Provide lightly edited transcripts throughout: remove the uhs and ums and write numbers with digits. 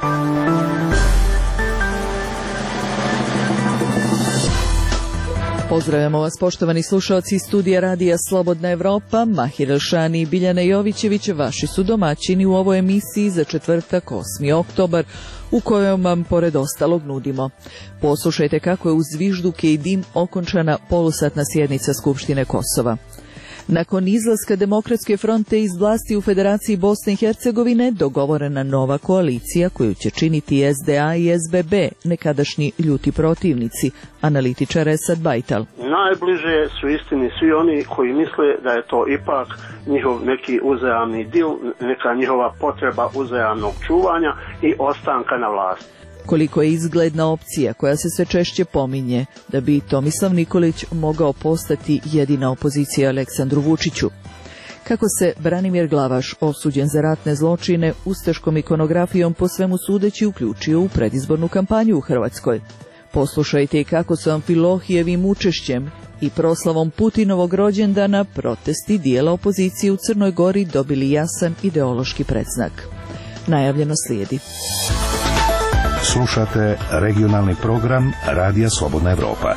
Pozdravljamo vas, poštovani slušalci studija Radija Slobodna Evropa. Mahir Elšani i Biljana Jovićević vaši su domaćini u ovoj emisiji za četvrtak 8. oktobar, u kojoj vam pored ostalog nudimo. Poslušajte kako je uz zvižduke i dim okončana polusatna sjednica Skupštine Kosova. Nakon izlaska Demokratske fronte iz vlasti u Federaciji Bosne i Hercegovine dogovorena nova koalicija koju će činiti SDA i SBB, nekadašnji ljuti protivnici, analitičar Esad Bajtal. Najbliže su istini svi oni koji misle da je to ipak njihov neki uzajamni dil, neka njihova potreba uzajamnog čuvanja i ostanka na vlasti. Koliko je izgledna opcija koja se sve češće pominje da bi Tomislav Nikolić mogao postati jedina opozicija Aleksandru Vučiću. Kako se Branimir Glavaš, osuđen za ratne zločine, ustaškom ikonografijom po svemu sudeći uključio u predizbornu kampanju u Hrvatskoj. Poslušajte i kako su Amfilohijevim učešćem i proslavom Putinovog rođendana protesti dijela opozicije u Crnoj Gori dobili jasan ideološki predznak. Najavljeno slijedi. Slušate regionalni program Radija Slobodna Evropa.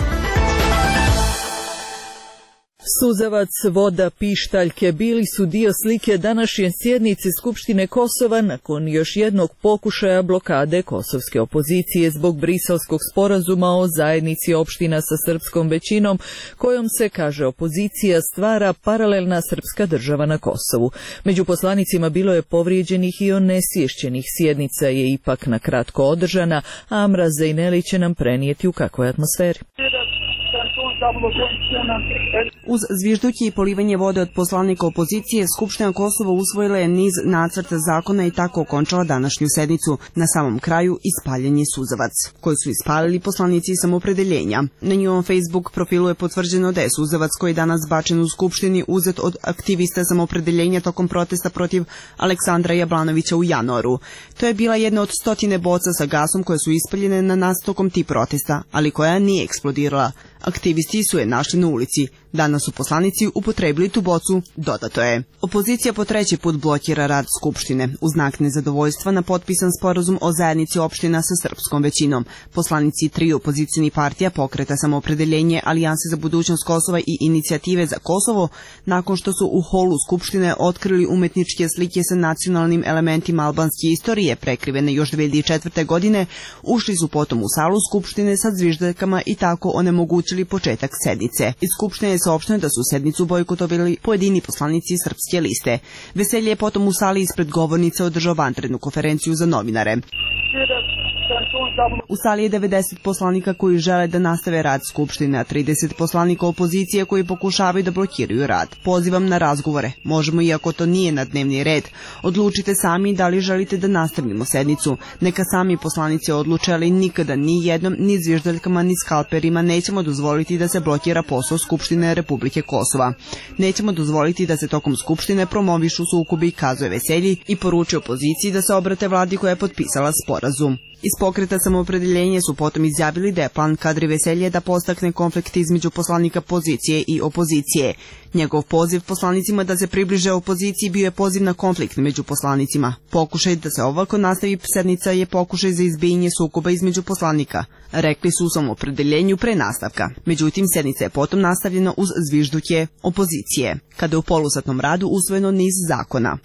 Suzavac, voda, pištaljke bili su dio slike današnje sjednice Skupštine Kosova nakon još jednog pokušaja blokade kosovske opozicije zbog Briselskog sporazuma o zajednici opština sa srpskom većinom, kojom se, kaže opozicija, stvara paralelna srpska država na Kosovu. Među poslanicima bilo je povrijeđenih i onesvješćenih. Sjednica je ipak na kratko održana, a Amra Zejneli će nam prenijeti u kakvoj atmosferi. Uz zvižduke i polivanje vode od poslanika opozicije, Skupština Kosova usvojila je niz nacrta zakona i tako okončala današnju sednicu. Na samom kraju ispaljen je suzavac, koji su ispalili poslanici Samopredeljenja. Na njihovom Facebook profilu je potvrđeno da je suzavac koji je danas bačen u Skupštini uzet od aktivista Samopredeljenja tokom protesta protiv Aleksandra Jablanovića u januaru. To je bila jedna od 100 boca sa gasom koje su ispaljene na nas tokom tih protesta, ali koja nije eksplodirala. Aktivisti su je našli na ulici. Danas su poslanici upotrebili tu bocu, dodato je. Opozicija po treći put blokira rad Skupštine. U znak nezadovoljstva na potpisan sporazum o zajednici opština sa srpskom većinom. Poslanici triju opozicijnih partija, Pokreta Samoopredeljenje, Alijanse za budućnost Kosova i Inicijative za Kosovo, nakon što su u holu Skupštine otkrili umetničke slike sa nacionalnim elementima albanske istorije, prekrivene još 2004. godine, ušli su potom u salu Skupštine sa zviždaljkama i tako onemogućili početak sednice. Iz Skupštine je saopšteno da su sednicu bojkotovali pojedini poslanici Srpske liste. Veselje je potom u sali ispred govornice održao vanrednu konferenciju za novinare. U sali je 90 poslanika koji žele da nastave rad Skupštine, a 30 poslanika opozicije koji pokušavaju da blokiraju rad. Pozivam na razgovore. Možemo, iako to nije na dnevni red. Odlučite sami da li želite da nastavimo sednicu. Neka sami poslanici odluče, ali nikada ni jednom, ni zviždaljkama, ni skalperima nećemo dozvoliti da se blokira posao Skupštine Republike Kosova. Nećemo dozvoliti da se tokom Skupštine promovišu sukobi, kazuje Veselji i poručuje opoziciji da se obrate vladi koja je potpisala sporazum. Iz Pokreta Samoopredeljenje su potom izjavili da je plan Kadri Veselje da postakne konflikt između poslanika pozicije i opozicije. Njegov poziv poslanicima da se približe opoziciji bio je poziv na konflikt među poslanicima. Pokušaj da se ovako nastavi sednica je pokušaj za izbijanje sukoba između poslanika, rekli su u Samoopredeljenju pre nastavka. Međutim, sednica je potom nastavljena uz zvižduke opozicije, kada je u polusatnom radu usvojeno niz zakona.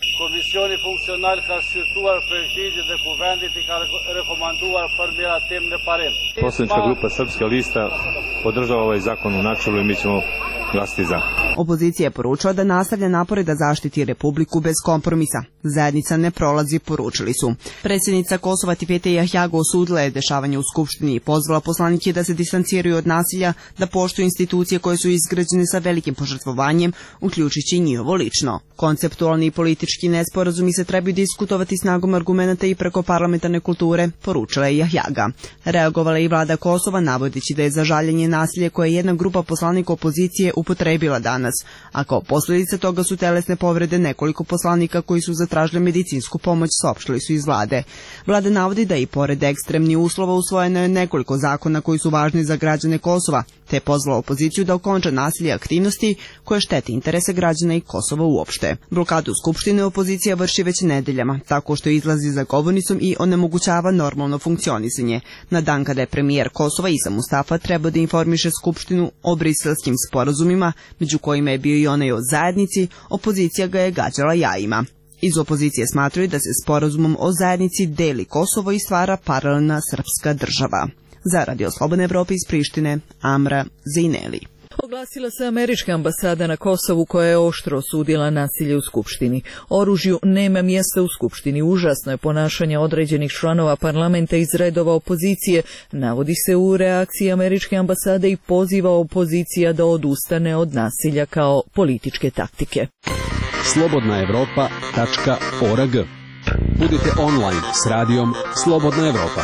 Poslanička grupa Srpska lista podržava ovaj zakon u načelu i mi ćemo glasiti za. Opozicija je poručila da nastavlja napore da zaštiti Republiku bez kompromisa. Zajednica ne prolazi, poručili su. Predsjednica Kosova Tifete Jahjago osudila je dešavanje u Skupštini i pozvala poslanike da se distanciraju od nasilja, da poštuju institucije koje su izgrađene sa velikim požrtvovanjem, uključujući njihovo lično. Konceptualni i politički nesporazumi se trebaju diskutovati snagom argumenata i preko parlamentarne kulture, poručila je Jahjaga. Reagovala je i vlada Kosova, navodeći da je za žaljenje nasilje koje jedna grupa poslanika opozicije upotrebila danas, a kao posljedica toga su telesne povrede nekoliko poslanika koji su zatražili medicinsku pomoć, saopštili su iz vlade. Vlada navodi da i pored ekstremnih uslova usvojeno je nekoliko zakona koji su važni za građane Kosova, te je pozvala opoziciju da okonča nasilje i aktivnosti koje štete interese građana i Kosova uopšte. Blokadu Skupštine opozicija vrši već nedeljama, tako što izlazi za govornicom i onemogućava normalno funkcionisanje. Na dan kada je premijer Kosova Isa Mustafa trebao da informiše Skupštinu o briselskim sporazumima, među kojima je bio i onaj o zajednici, opozicija ga je gađala jajima. Iz opozicije smatraju da se sporazumom o zajednici deli Kosovo i stvara paralelna srpska država. Za Radio Slobodne Evrope iz Prištine, Amra Zejneli. Oglasila se američka ambasada na Kosovu koja je oštro osudila nasilje u Skupštini. Oružju nema mjesta u Skupštini. Užasno je ponašanje određenih članova parlamenta iz redova opozicije, navodi se u reakciji američke ambasade i poziva opozicija da odustane od nasilja kao političke taktike. slobodnaevropa.org. Budite online s radijom Slobodna Evropa.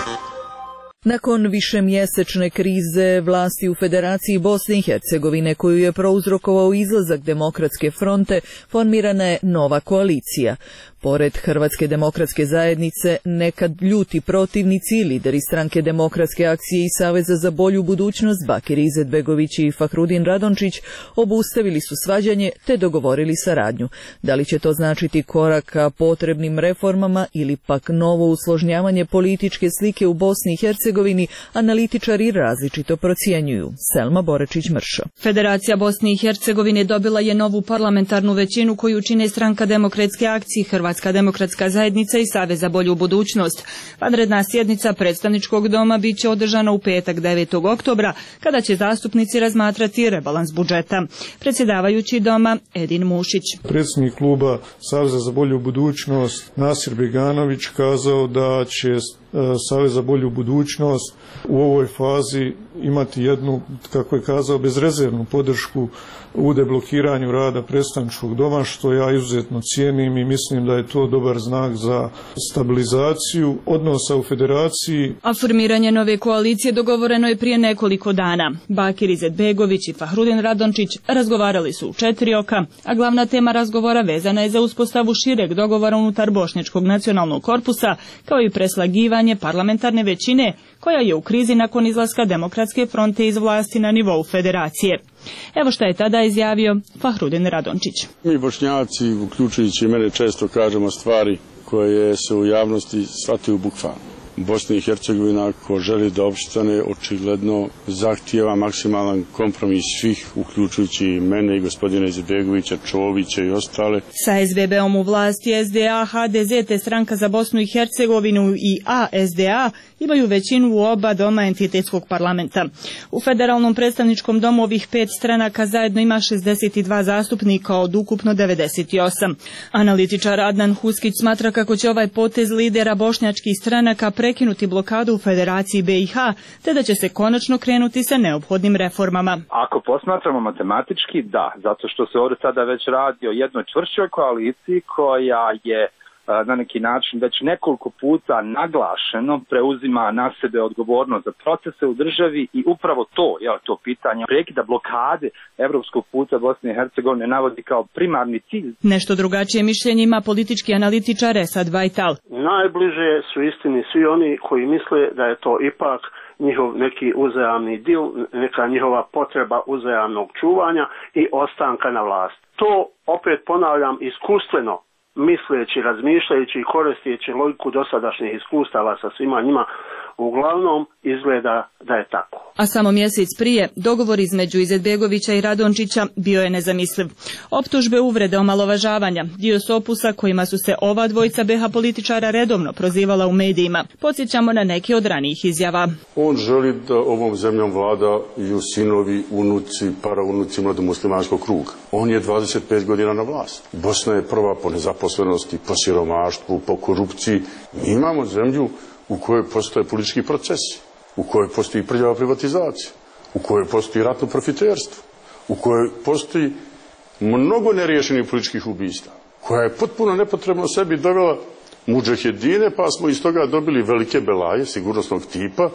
Nakon višemjesečne krize vlasti u Federaciji Bosne i Hercegovine koju je prouzrokovao izlazak Demokratske fronte, formirana je nova koalicija. Pored Hrvatske demokratske zajednice, nekad ljuti protivnici i lideri stranke Demokratske akcije i Saveza za bolju budućnost Bakir Izetbegović i Fahrudin Radončić obustavili su svađanje te dogovorili saradnju. Da li će to značiti korak ka potrebnim reformama ili pak novo usložnjavanje političke slike u Bosni i Hercegovini, analitičari različito procjenjuju. Selma Borečić-Mršo. Federacija Bosne i Hercegovine dobila je novu parlamentarnu većinu koju čine stranka Demokratske akcije, Hrvatska demokratska zajednica i Savez za bolju budućnost. Vanredna sjednica predstavničkog doma bit će održana u petak 9. oktobra, kada će zastupnici razmatrati rebalans budžeta. Predsjedavajući doma Edin Mušić. Predsjednik kluba Saveza za bolju budućnost Nasir Beganović kazao da će Savez za bolju budućnost u ovoj fazi imati jednu, kako je kazao, bezrezervnu podršku u deblokiranju rada predstavničkog doma, što ja izuzetno cijenim i mislim da je to dobar znak za stabilizaciju odnosa u federaciji. A formiranje nove koalicije dogovoreno je prije nekoliko dana. Bakir Izetbegović i Fahrudin Radončić razgovarali su u 4 oka, a glavna tema razgovora vezana je za uspostavu šireg dogovora unutar Bošnjačkog nacionalnog korpusa, kao i preslagivanje parlamentarne većine koja je u krizi nakon izlaska Demokratske fronte iz vlasti na nivou federacije. Evo šta je tada izjavio Fahrudin Radončić. Mi Bošnjaci, uključujući i mene, često kažemo stvari koje se u javnosti shvataju bukvalno. Bosna i Hercegovina, ako želi da opstane, očigledno zahtijeva maksimalan kompromis svih, uključujući i mene i gospodina Izetbegovića, Čovića i ostale. Sa SBB-om u vlasti SDA, HDZ te stranka za Bosnu i Hercegovinu i ASDA imaju većinu u oba doma entitetskog parlamenta. U federalnom predstavničkom domu ovih 5 stranaka zajedno ima 62 zastupnika od ukupno 98. Analitičar Adnan Huskić smatra kako će ovaj potez lidera bošnjačkih stranaka prekinuti blokadu u Federaciji BiH, te da će se konačno krenuti sa neophodnim reformama. Ako posmatramo matematički, da, zato što se ovdje sada već radi o jednoj čvršćoj koaliciji koja je na neki način već nekoliko puta naglašeno preuzima na sebe odgovornost za procese u državi i upravo to pitanje prekida blokade evropskog puta Bosne i Hercegovine navodi kao primarni cilj. Nešto drugačije mišljenje ima politički analitičar Esad Vajtal. Najbliže su istini svi oni koji misle da je to ipak njihov neki uzajamni dil, neka njihova potreba uzajamnog čuvanja i ostanka na vlasti. To, opet ponavljam, iskustveno misleći, razmišljajući i koristeći logiku dosadašnjih iskustava sa svima njima, uglavnom izgleda da je tako. A samo mjesec prije, dogovor između Izetbegovića i Radončića bio je nezamisliv. Optužbe, uvrede, omalovažavanja, dio s opusa kojima su se ova dvojica BiH političara redovno prozivala u medijima. Podsjećamo na neke od ranijih izjava. On želi da ovom zemljom vladaju sinovi, unuci, paraunuci mladomuslimanskog kruga. On je 25 godina na vlast. Bosna je prva po nezaposlenosti, po siromaštvu, po korupciji. Mi imamo zemlju u kojoj postoje politički procesi, u kojoj postoji prljava privatizacija, u kojoj postoji ratno profiterstvo, u kojoj postoji mnogo neriješenih političkih ubistava, koja je potpuno nepotrebno sebi dovela mudžahedine, pa smo iz toga dobili velike belaje sigurnosnog tipa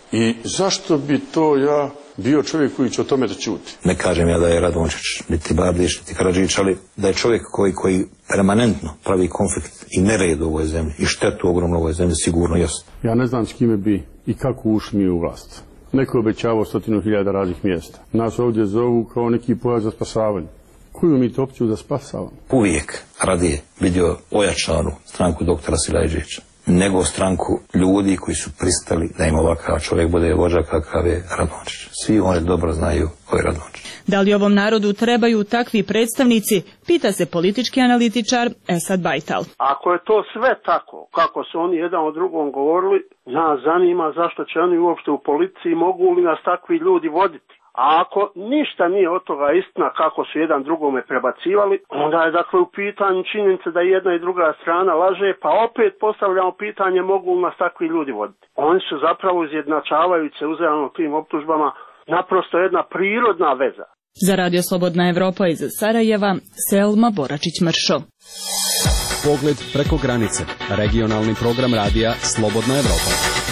I zašto bi to ja bio čovjek koji će o tome da ćuti? Ne kažem ja da je Radončić, niti Bardić, niti Karadžić, ali da je čovjek koji permanentno pravi konflikt i nered u ovoj zemlji i štetu ogromno u ovoj zemlji, sigurno jest. Ja ne znam s kime bi i kako ušli mi u vlast. Neko je obećavao 100.000 radnih mjesta. Nas ovdje zovu kao neki pojas za spasavanje. Koju mi to opciju da spasavamo? Uvijek radije vidio ojačanu stranku doktora Silajđića nego stranku ljudi koji su pristali da im ovakav čovjek bude vođa kakav je Radončić. Svi oni dobro znaju ko je Radončić. Da li ovom narodu trebaju takvi predstavnici, pita se politički analitičar Esad Bajtal. Ako je to sve tako, kako su oni jedan o drugom govorili, nas zanima zašto će oni uopšte u policiji, mogu li nas takvi ljudi voditi. A ako ništa nije od toga istina kako su jedan drugome prebacivali, onda je dakle u pitanju činjenica da jedna i druga strana laže, pa opet postavljamo pitanje mogu li nas takvi ljudi voditi. Oni su zapravo izjednačavajući se uzajamno tim optužbama naprosto jedna prirodna veza. Za Radio Slobodna Evropa iz Sarajeva, Selma Boračić-Mršo. Pogled preko granice. Regionalni program radija Slobodna Evropa.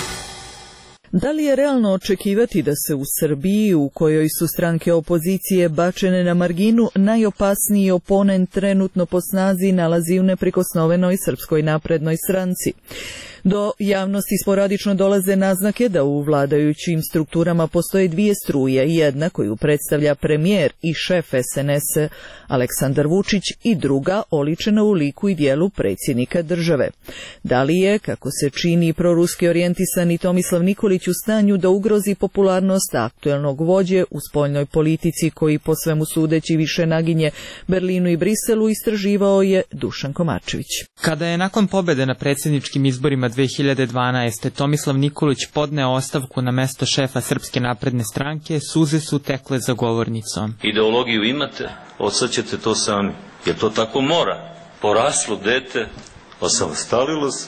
Da li je realno očekivati da se u Srbiji, u kojoj su stranke opozicije bačene na marginu, najopasniji oponent trenutno po snazi nalazi u neprikosnovenoj Srpskoj naprednoj stranci? Do javnosti sporadično dolaze naznake da u vladajućim strukturama postoje dvije struje, jedna koju predstavlja premijer i šef SNS Aleksandar Vučić i druga oličena u liku i dijelu predsjednika države. Da li je, kako se čini, proruski orijentisani Tomislav Nikolić u stanju da ugrozi popularnost aktuelnog vođe u spoljnoj politici koji po svemu sudeći više naginje Berlinu i Briselu, istraživao je Dušan Komačević. Kada je nakon pobjede na predsjedničkim izborima 2012. Tomislav Nikolić podneo ostavku na mesto šefa Srpske napredne stranke, suze su tekle za govornicom. Ideologiju imate, osjećate to sami, jer to tako mora. Poraslo dete, osamostalilo se.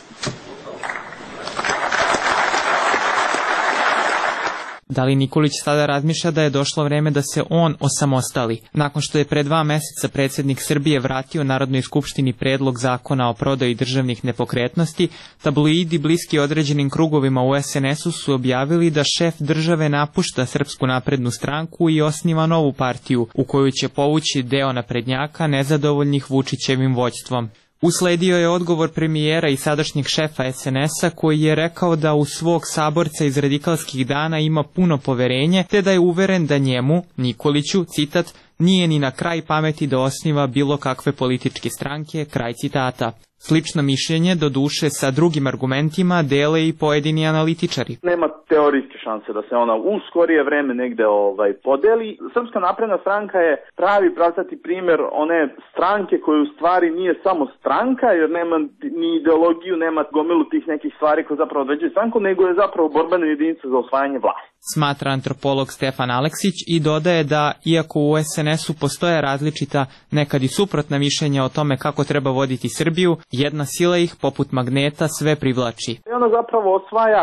Da li Nikolić sada razmišlja da je došlo vreme da se on osamostali? Nakon što je pre 2 meseca predsjednik Srbije vratio Narodnoj skupštini predlog zakona o prodaji državnih nepokretnosti, tabloidi bliski određenim krugovima u SNS-u su objavili da šef države napušta Srpsku naprednu stranku i osniva novu partiju u koju će povući deo naprednjaka nezadovoljnih Vučićevim vođstvom. Usledio je odgovor premijera i sadašnjeg šefa SNS-a koji je rekao da u svog saborca iz radikalskih dana ima puno poverenje, te da je uveren da njemu, Nikoliću, citat, nije ni na kraj pameti da osniva bilo kakve političke stranke, kraj citata. Slično mišljenje, do duše sa drugim argumentima, dele i pojedini analitičari. Nema teorijske šanse da se ona u skorije vreme negde podeli. Srpska napredna stranka je pravi pravcati primjer one stranke koje u stvari nije samo stranka, jer nema ni ideologiju, nema gomilu tih nekih stvari koje zapravo određuju stranku, nego je zapravo borbena jedinica za osvajanje vlasti. Smatra antropolog Stefan Aleksić i dodaje da, iako u SNS-u postoje različita, nekad i suprotna mišljenja o tome kako treba voditi Srbiju, jedna sila ih, poput magneta, sve privlači. I ona zapravo osvaja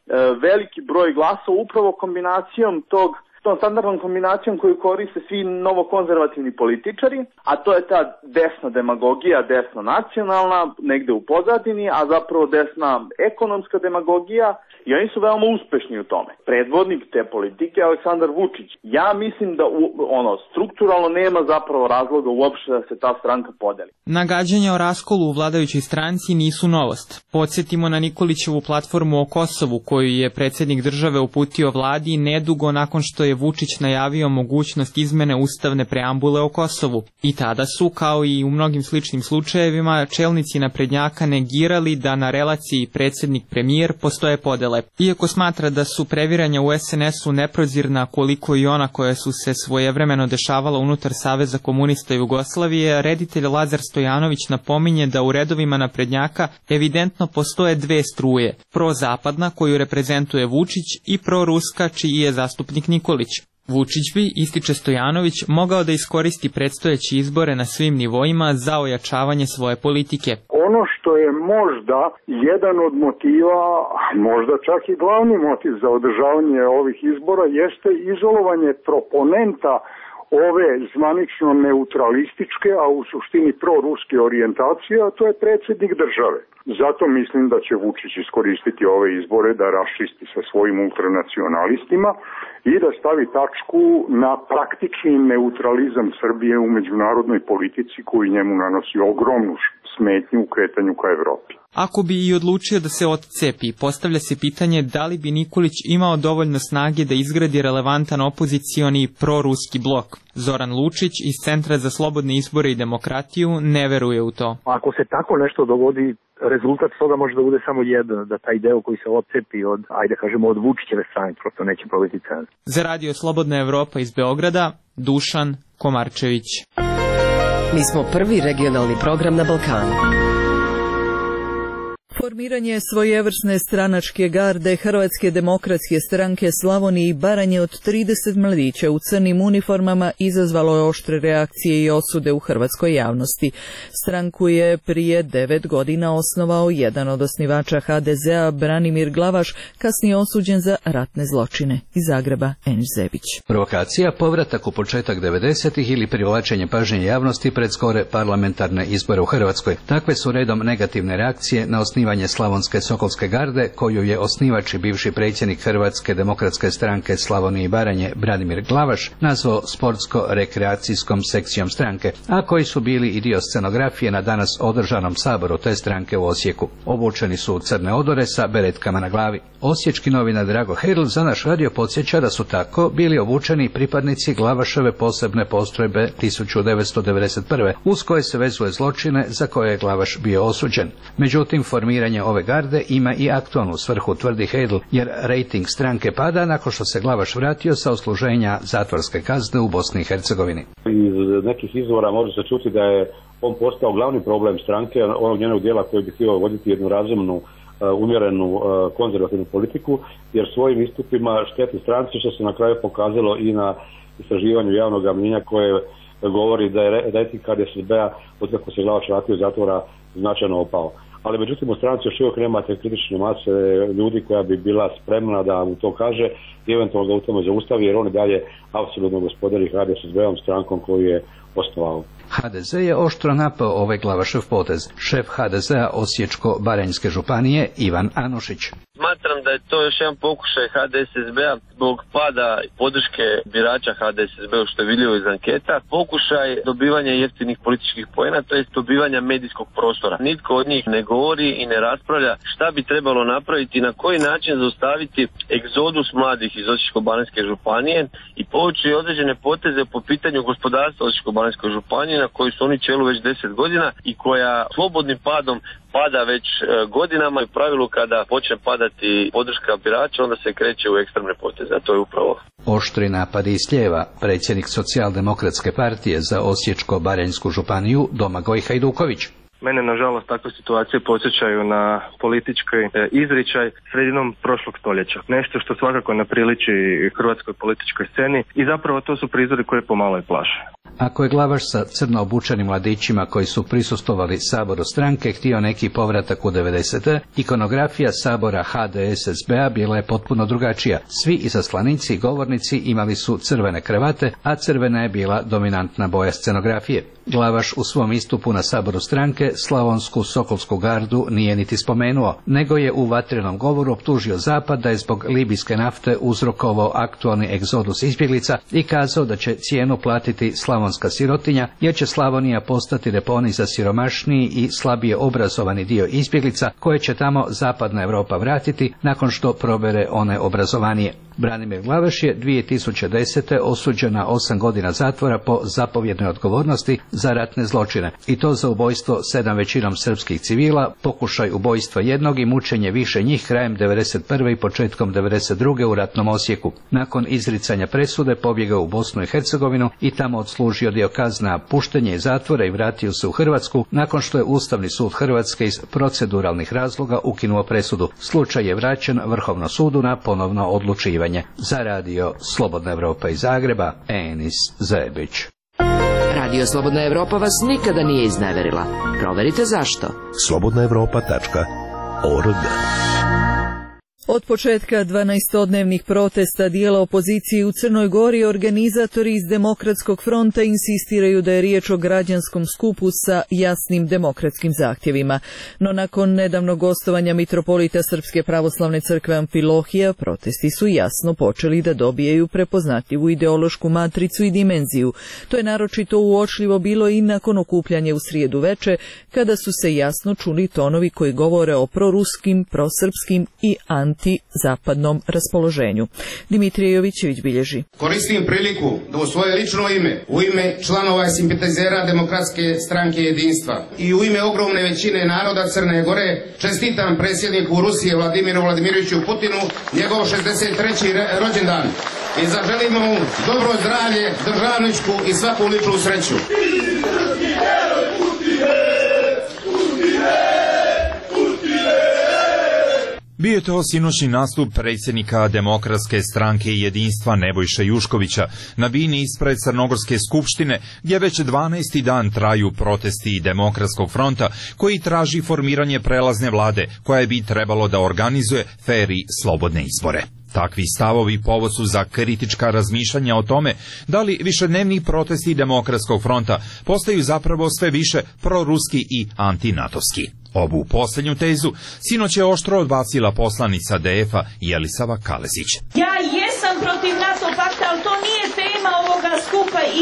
veliki broj glasova upravo kombinacijom tom standardnom kombinacijom koju koriste svi novokonzervativni političari, a to je ta desna demagogija, desno nacionalna, negde u pozadini, a zapravo desna ekonomska demagogija, i oni su veoma uspešni u tome. Predvodnik te politike je Aleksandar Vučić. Ja mislim da strukturalno nema zapravo razloga uopšte da se ta stranka podeli. Nagađanja o raskolu u vladajućoj stranci nisu novost. Podsjetimo na Nikolićevu platformu o Kosovu koju je predsjednik države uputio vladi nedugo nakon što je Vučić najavio mogućnost izmene ustavne preambule o Kosovu. I tada su, kao i u mnogim sličnim slučajevima, čelnici naprednjaka negirali da na relaciji predsjednik-premijer postoje podele. Iako smatra da su previranja u SNS-u neprozirna koliko i ona koja su se svojevremeno dešavala unutar Saveza komunista Jugoslavije, reditelj Lazar Stojanović napominje da u redovima naprednjaka evidentno postoje dve struje, prozapadna koju reprezentuje Vučić i proruska čiji je zastupnik Nikolić. Vučić bi, ističe Stojanović, mogao da iskoristi predstojeće izbore na svim nivoima za ojačavanje svoje politike. Ono što je možda jedan od motiva, možda čak i glavni motiv za održavanje ovih izbora, jeste izolovanje proponenta ove zvanično neutralističke, a u suštini proruske orijentacije, a to je predsjednik države. Zato mislim da će Vučić iskoristiti ove izbore da raščisti sa svojim ultranacionalistima i da stavi tačku na praktični neutralizam Srbije u međunarodnoj politici koji njemu nanosi ogromnu smetnju u kretanju ka Evropi. Ako bi i odlučio da se odcepi, postavlja se pitanje da li bi Nikolić imao dovoljno snage da izgradi relevantan opozicioni proruski blok. Zoran Lučić iz Centra za slobodne izbore i demokratiju ne veruje u to. Ako se tako nešto dogodi, rezultat toga može da bude samo jedan, da taj deo koji se odcepi od, ajde kažemo, od Vučićeve strane, prosto neće probiti cenzus. Za Radio Slobodna Evropa iz Beograda, Dušan Komarčević. Mi smo prvi regionalni program na Balkanu. Formiranje svojevrsne stranačke garde Hrvatske demokratske stranke Slavonije i Baranje od 30 mladića u crnim uniformama izazvalo je oštre reakcije i osude u hrvatskoj javnosti. Stranku je prije 9 godina osnovao jedan od osnivača HDZ-a, Branimir Glavaš, kasnije osuđen za ratne zločine. Iz Zagreba, Enis Zebić. Provokacija, povratak u početak 90-ih ili privlačenje pažnje javnosti pred skore parlamentarne izbore u Hrvatskoj. Takve su redom negativne reakcije na osnivanje Slavonske Sokolske garde, koju je osnivač i bivši predsjednik Hrvatske demokratske stranke Slavonije i Baranje Branimir Glavaš nazvao sportsko-rekreacijskom sekcijom stranke, a koji su bili i dio scenografije na danas održanom saboru te stranke u Osijeku. Obučeni su u crne odore sa beretkama na glavi. Osječki novinar Drago Hedl za naš radio podsjeća da su tako bili obučeni pripadnici Glavaševe posebne postrojbe 1991. uz koje se vezuje zločine za koje je Glavaš bio osuđen. Međutim, formiranje ove garde ima i aktualnu svrhu, tvrdi Hedl, jer rejting stranke pada nakon što se Glavaš vratio sa odsluženja zatvorske kazne u Bosni i Hercegovini. Iz nekih izvora može se čuti da je on postao glavni problem stranke, onog njenog dijela koji bi htio voditi jednu razumnu, umjerenu, konzervativnu politiku, jer svojim istupima šteti stranci, što se na kraju pokazalo i na istraživanju javnog mnijenja koje govori da je rejting HDSSB-a od kako se Glavaš vratio iz zatvora značajno opao. Ali međutim u stranci još uvijek nema te kritične mase ljudi koja bi bila spremna da mu to kaže i eventualno da u tome zaustavi, jer on dalje apsolutno gospodari HDSSB-om, strankom koju je osnovao. HDZ je oštro napao ovaj Glavašev potez. Šef HDZ-a Osječko-baranjske županije Ivan Anušić. Smatram da je to još jedan pokušaj HDSSB-a zbog pada podrške birača HDSSB-u, što je vidljivo iz anketa, pokušaj dobivanja jeftinih političkih poena, to jest dobivanja medijskog prostora. Nitko od njih ne govori i ne raspravlja šta bi trebalo napraviti i na koji način zaustaviti egzodus mladih iz Osječko-baranjske županije i povući određene poteze po pitanju gospodarstva Osječko-baranjske županije na koju su oni čelu već 10 godina i koja slobodnim padom pada već godinama i u pravilu kada počne padati podrška birača onda se kreće u ekstremne poteze, a to je upravo. Oštri napadi iz lijeva, predsjednik Socijaldemokratske partije za Osječko-baranjsku županiju Domagoj Hajduković. Mene, nažalost, takve situacije podsjećaju na politički izričaj sredinom prošlog stoljeća. Nešto što svakako ne priliči hrvatskoj političkoj sceni i zapravo to su prizori koji pomalo i plaše. Ako je Glavaš sa crno obučenim mladićima koji su prisustvovali saboru stranke htio neki povratak u 90. ikonografija sabora HDSSB-a bila je potpuno drugačija. Svi izaslanici i govornici imali su crvene kravate, a crvena je bila dominantna boja scenografije. Glavaš u svom istupu na saboru stranke Slavonsku Sokolsku gardu nije niti spomenuo, nego je u vatrenom govoru optužio Zapad da je zbog libijske nafte uzrokovao aktualni egzodus izbjeglica i kazao da će cijenu platiti slavonska sirotinja, jer će Slavonija postati deponij za siromašniji i slabije obrazovani dio izbjeglica koje će tamo zapadna Europa vratiti nakon što probere one obrazovanije. Branimir Glavaš je 2010. osuđen na 8 godina zatvora po zapovjednoj odgovornosti za ratne zločine, i to za ubojstvo 7 većinom srpskih civila, pokušaj ubojstva jednog i mučenje više njih krajem 1991. i početkom 1992. u ratnom Osijeku. Nakon izricanja presude pobjegao u Bosnu i Hercegovinu i tamo odslužio dio kazna, puštenje iz zatvora i vratio se u Hrvatsku nakon što je Ustavni sud Hrvatske iz proceduralnih razloga ukinuo presudu. Slučaj je vraćen Vrhovnom sudu na ponovno odlučivanje. Za radio Slobodna Evropa iz Zagreba, Enis Zebić. Radio Slobodna Evropa vas nikada nije izneverila. Proverite zašto. slobodnaevropa.org. Od početka 12-dnevnih protesta dijela opozicije u Crnoj Gori organizatori iz Demokratskog fronta insistiraju da je riječ o građanskom skupu sa jasnim demokratskim zahtjevima. No nakon nedavnog gostovanja mitropolita Srpske pravoslavne crkve Amfilohija, protesti su jasno počeli da dobijaju prepoznatljivu ideološku matricu i dimenziju. To je naročito uočljivo bilo i nakon okupljanja u srijedu veče, kada su se jasno čuli tonovi koji govore o proruskim, prosrpskim i anti-zapadnom raspoloženju. Dimitrije Jovićević bilježi. Koristim priliku da u svoje lično ime, u ime članova i simpatizera Demokratske stranke jedinstva i u ime ogromne većine naroda Crne Gore čestitam predsjedniku Rusije Vladimiru Vladimiroviću Putinu njegov 63. rođendan i zaželimo mu dobro zdravlje, državničku i svaku ličnu sreću. Bio je to sinoćni nastup predsjednika Demokratske stranke i jedinstva Nebojše Juškovića na bini ispred Crnogorske skupštine, gdje već 12. dan traju protesti Demokratskog fronta koji traži formiranje prelazne vlade koja bi trebalo da organizuje fer i slobodne izbore. Takvi stavovi povod su za kritička razmišljanja o tome da li višednevni protesti Demokratskog fronta postaju zapravo sve više proruski i antinatovski. Ovu posljednju tezu sinoć je oštro odbacila poslanica DF-a Jelisava Kalezić. Ja jesam protiv NATO pakta, ali to nije tema ovoga skupa i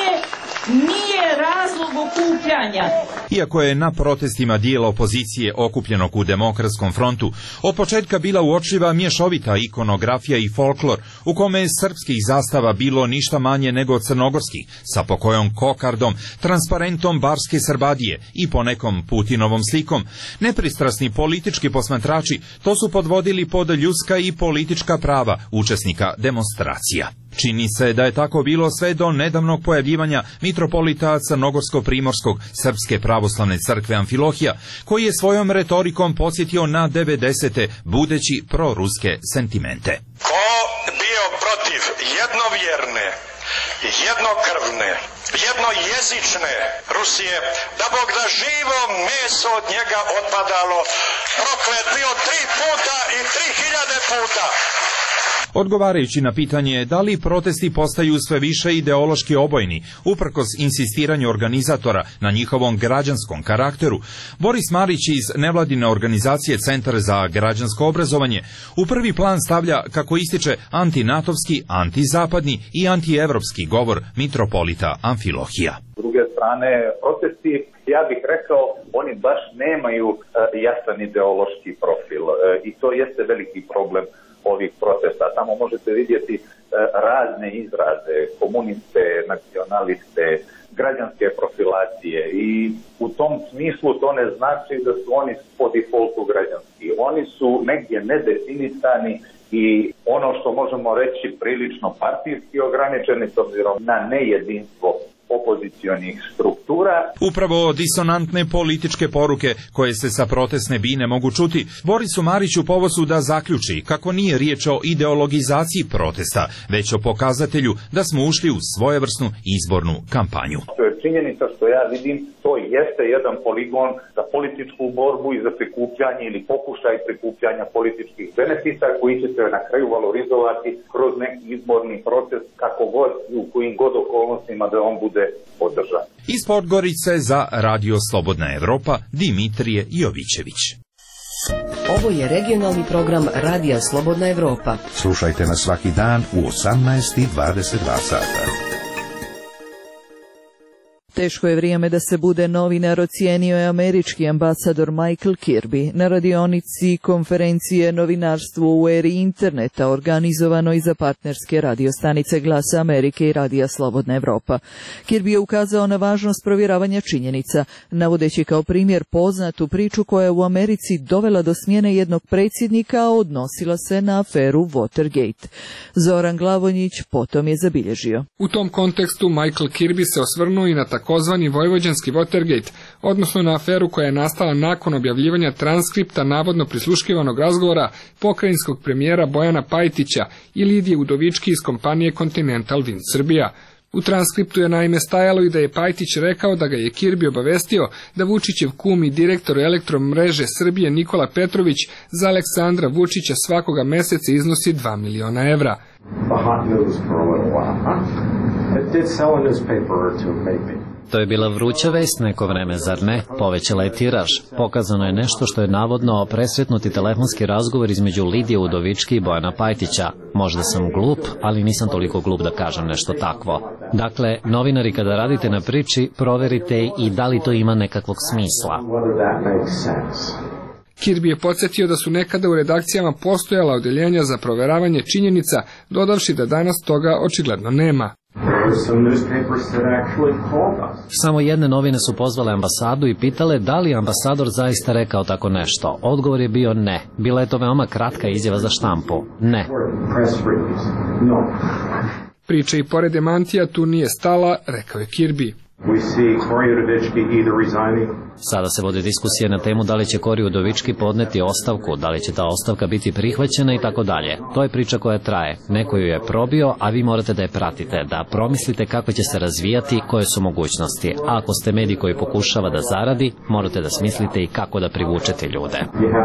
nije razlog okupljanja. Iako je na protestima dijela opozicije okupljenog u Demokratskom frontu od početka bila uočljiva mješovita ikonografija i folklor u kome je srpskih zastava bilo ništa manje nego crnogorskih, sa pokojom kokardom, transparentom barske Srbadije i ponekom Putinovom slikom, nepristrasni politički posmatrači to su podvodili pod ljudska i politička prava učesnika demonstracija. Čini se da je tako bilo sve do nedavnog pojavljivanja mitropolita Crnogorsko-Primorskog Srpske pravoslavne crkve Amfilohija, koji je svojom retorikom podsjetio na 90. budeći proruske sentimente. Ko bio protiv jednovjerne, jednokrvne, jednojezične Rusije, da Bog da živo meso od njega otpadalo, proklet bio 3 puta i 3000 puta. Odgovarajući na pitanje da li protesti postaju sve više ideološki obojni, uprkos insistiranju organizatora na njihovom građanskom karakteru, Boris Marić iz nevladine organizacije Centar za građansko obrazovanje u prvi plan stavlja, kako ističe, antinatovski, antizapadni i antievropski govor mitropolita Amfilohija. S druge strane, protesti, ja bih rekao, oni baš nemaju jasan ideološki profil i to jeste veliki problem ovih protesta. Tamo možete vidjeti razne izraze, komuniste, nacionaliste, građanske profilacije i u tom smislu to ne znači da su oni po defaultu građanski. Oni su negdje nedefinisani i ono što možemo reći prilično partijski ograničeni s obzirom na nejedinstvo opozicionih struktura. Upravo disonantne političke poruke koje se sa protestne bine mogu čuti, Borisu Mariću povod su da zaključi kako nije riječ o ideologizaciji protesta, već o pokazatelju da smo ušli u svojevrsnu izbornu kampanju. To je činjenica što ja vidim, to jeste jedan poligon za političku borbu i za prikupljanje ili pokušaj prikupljanja političkih benefita koji će se na kraju valorizovati kroz neki izborni proces kako god i u kojim god okolnostima da on bude podržan. Iz Podgorice za Radio Slobodna Evropa, Dimitrije Jovićević. Ovo je regionalni program Radija Slobodna Evropa. Slušajte nas svaki dan u 18:22 sata. Teško je vrijeme da se bude novinar, ocijenio je američki ambasador Michael Kirby na radionici konferencije Novinarstvo u eri interneta, organizovanoj za partnerske radiostanice Glasa Amerike i Radija Slobodna Evropa. Kirby je ukazao na važnost provjeravanja činjenica, navodeći kao primjer poznatu priču koja je u Americi dovela do smjene jednog predsjednika, a odnosila se na aferu Watergate. Zoran Glavonjić potom je zabilježio. U tom kontekstu Michael Kirby se osvrnuo i na takozvani vojvođanski Watergate, odnosno na aferu koja je nastala nakon objavljivanja transkripta navodno prisluškivanog razgovora pokrajinskog premijera Bojana Pajtića i Lidije Udovički iz kompanije Continental Wind Srbija. U transkriptu je naime stajalo i da je Pajtić rekao da ga je Kirbi obavestio da Vučićev kum i direktor Elektromreže Srbije Nikola Petrović za Aleksandra Vučića svakoga meseca iznosi 2 miliona evra. To je bila vruća vest neko vreme, zar ne? Povećala je tiraž. Pokazano je nešto što je navodno presretnuti telefonski razgovor između Lidije Udovički i Bojana Pajtića. Možda sam glup, ali nisam toliko glup da kažem nešto takvo. Dakle, novinari, kada radite na priči, proverite i da li to ima nekakvog smisla. Kirbi je podsjetio da su nekada u redakcijama postojala odeljenja za proveravanje činjenica, dodavši da danas toga očigledno nema. Samo jedne novine su pozvale ambasadu i pitale da li ambasador zaista rekao tako nešto. Odgovor je bio ne. Bila je to veoma kratka izjava za štampu. Ne. Priča i pored demantija tu nije stala, rekao je Kirbi. Sada se vode diskusije na temu da li će Kori Udovički podneti ostavku, da li će ta ostavka biti prihvaćena i tako dalje. To je priča koja traje. Neko ju je probio, a vi morate da je pratite, da promislite kako će se razvijati, koje su mogućnosti. A ako ste medij koji pokušava da zaradi, morate da smislite i kako da privučete ljude.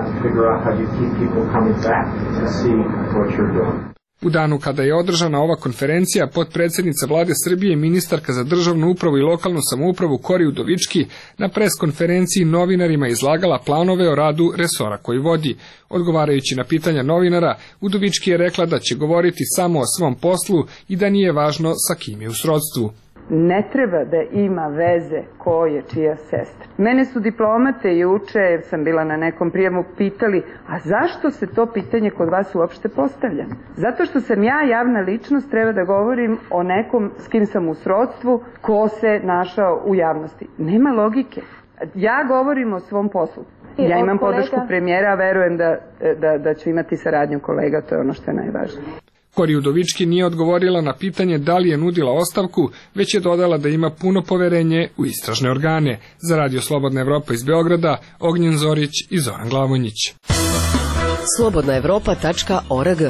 U danu kada je održana ova konferencija, potpredsjednica vlade Srbije i ministarka za državnu upravu i lokalnu samoupravu Kori Udovički na preskonferenciji novinarima izlagala planove o radu resora koji vodi. Odgovarajući na pitanja novinara, Udovički je rekla da će govoriti samo o svom poslu i da nije važno sa kim je u srodstvu. Ne treba da ima veze ko je čija sestra. Mene su diplomate juče, jer sam bila na nekom prijemu, pitali, a zašto se to pitanje kod vas uopšte postavlja? Zato što sam ja javna ličnost, treba da govorim o nekom s kim sam u srodstvu, ko se našao u javnosti. Nema logike. Ja govorim o svom poslu. Ja imam podršku premijera, a verujem da ću imati saradnju kolega, to je ono što je najvažnije. Kori Udovički nije odgovorila na pitanje da li je nudila ostavku, već je dodala da ima puno poverenje u istražne organe. Za Radio Slobodna Evropa iz Beograda, Ognjen Zorić i Zoran Glavonjić. slobodnaevropa.org.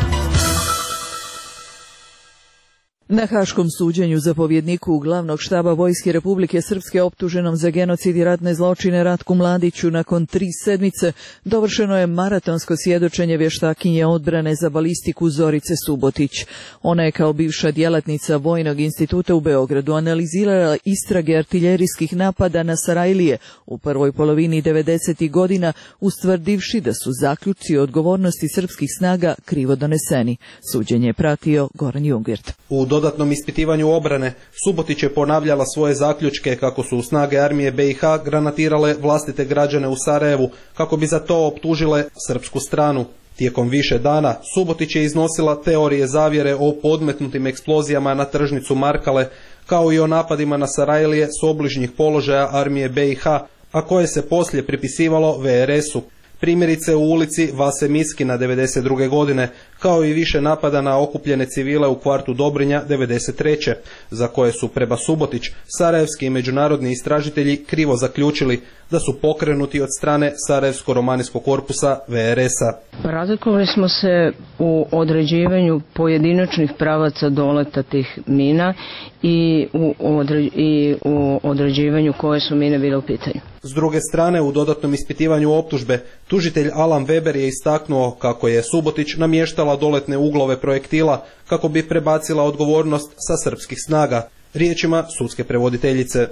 Na Haškom suđenju zapovjedniku glavnog štaba Vojske Republike Srpske optuženom za genocid i ratne zločine Ratku Mladiću nakon 3 sedmice dovršeno je maratonsko svjedočenje vještakinje odbrane za balistiku Zorice Subotić. Ona je kao bivša djelatnica Vojnog instituta u Beogradu analizirala istrage artiljerijskih napada na Sarajlije u prvoj polovini 90. godina, ustvrdivši da su zaključci o odgovornosti srpskih snaga krivo doneseni. Suđenje je pratio Goran Jungwirth. U dodatnom ispitivanju obrane, Subotić je ponavljala svoje zaključke kako su snage armije BiH granatirale vlastite građane u Sarajevu, kako bi za to optužile srpsku stranu. Tijekom više dana Subotić je iznosila teorije zavjere o podmetnutim eksplozijama na tržnicu Markale, kao i o napadima na Sarajlije s obližnjih položaja armije BiH, a koje se poslije pripisivalo VRS-u. Primjerice u ulici Vase Miskina 92. godine, kao i više napada na okupljene civile u kvartu Dobrinja 93. za koje su prema Subotić sarajevski i međunarodni istražitelji krivo zaključili da su pokrenuti od strane Sarajevsko-romanijskog korpusa VRS-a. Razlikovali smo se u određivanju pojedinačnih pravaca doleta tih mina i u određivanju koje su mine bile u pitanju. S druge strane, u dodatnom ispitivanju optužbe, tužitelj Alan Weber je istaknuo kako je Subotić namještala doletne uglove projektila kako bi prebacila odgovornost sa srpskih snaga. Riječima sudske prevoditeljice.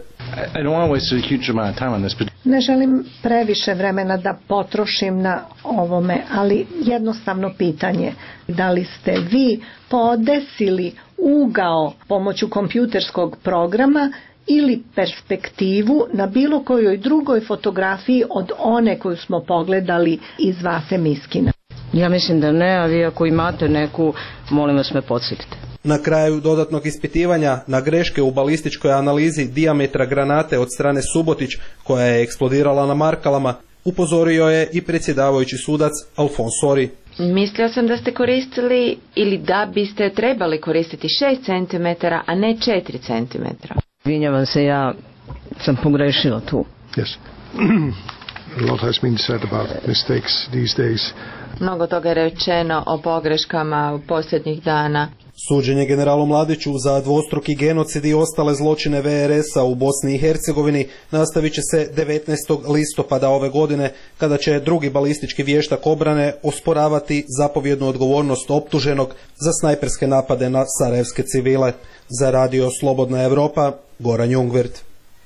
Ne želim previše vremena da potrošim na ovome, ali jednostavno pitanje. Da li ste vi podesili ugao pomoću kompjuterskog programa ili perspektivu na bilo kojoj drugoj fotografiji od one koju smo pogledali iz Vase Miskina? Ja mislim da ne, a vi ako imate neku, molim vas me podsjetite. Na kraju dodatnog ispitivanja na greške u balističkoj analizi dijametra granate od strane Subotić, koja je eksplodirala na Markalama, upozorio je i predsjedavajući sudac Alfons Sori. Mislio sam da ste koristili ili da biste trebali koristiti 6 cm, a ne 4 cm. Vinjavam se, ja sam pogrešila tu. Yes. A lot has been said about mistakes these days. Mnogo toga je rečeno o pogreškama u posljednjih dana. Suđenje generalu Mladiću za dvostruki genocid i ostale zločine VRS-a u Bosni i Hercegovini nastavit će se 19. listopada ove godine, kada će drugi balistički vještak obrane osporavati zapovjednu odgovornost optuženog za snajperske napade na sarajevske civile. Za radio Slobodna Evropa, Goran Jungwirth.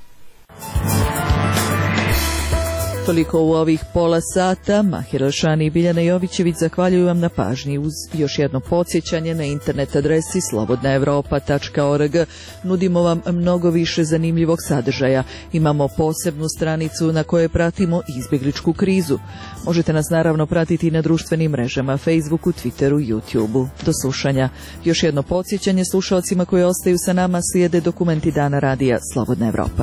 Toliko u ovih pola sata. Mahir El-Šani i Biljana Jovićević zahvaljuju vam na pažnji. Uz još jedno podsjećanje, na internet adresi slobodnaevropa.org nudimo vam mnogo više zanimljivog sadržaja. Imamo posebnu stranicu na kojoj pratimo izbjegličku krizu. Možete nas naravno pratiti i na društvenim mrežama, Facebooku, Twitteru, YouTubeu. Do slušanja. Još jedno podsjećanje slušalcima koji ostaju sa nama, slijede dokumenti Dana radija Slobodna Evropa.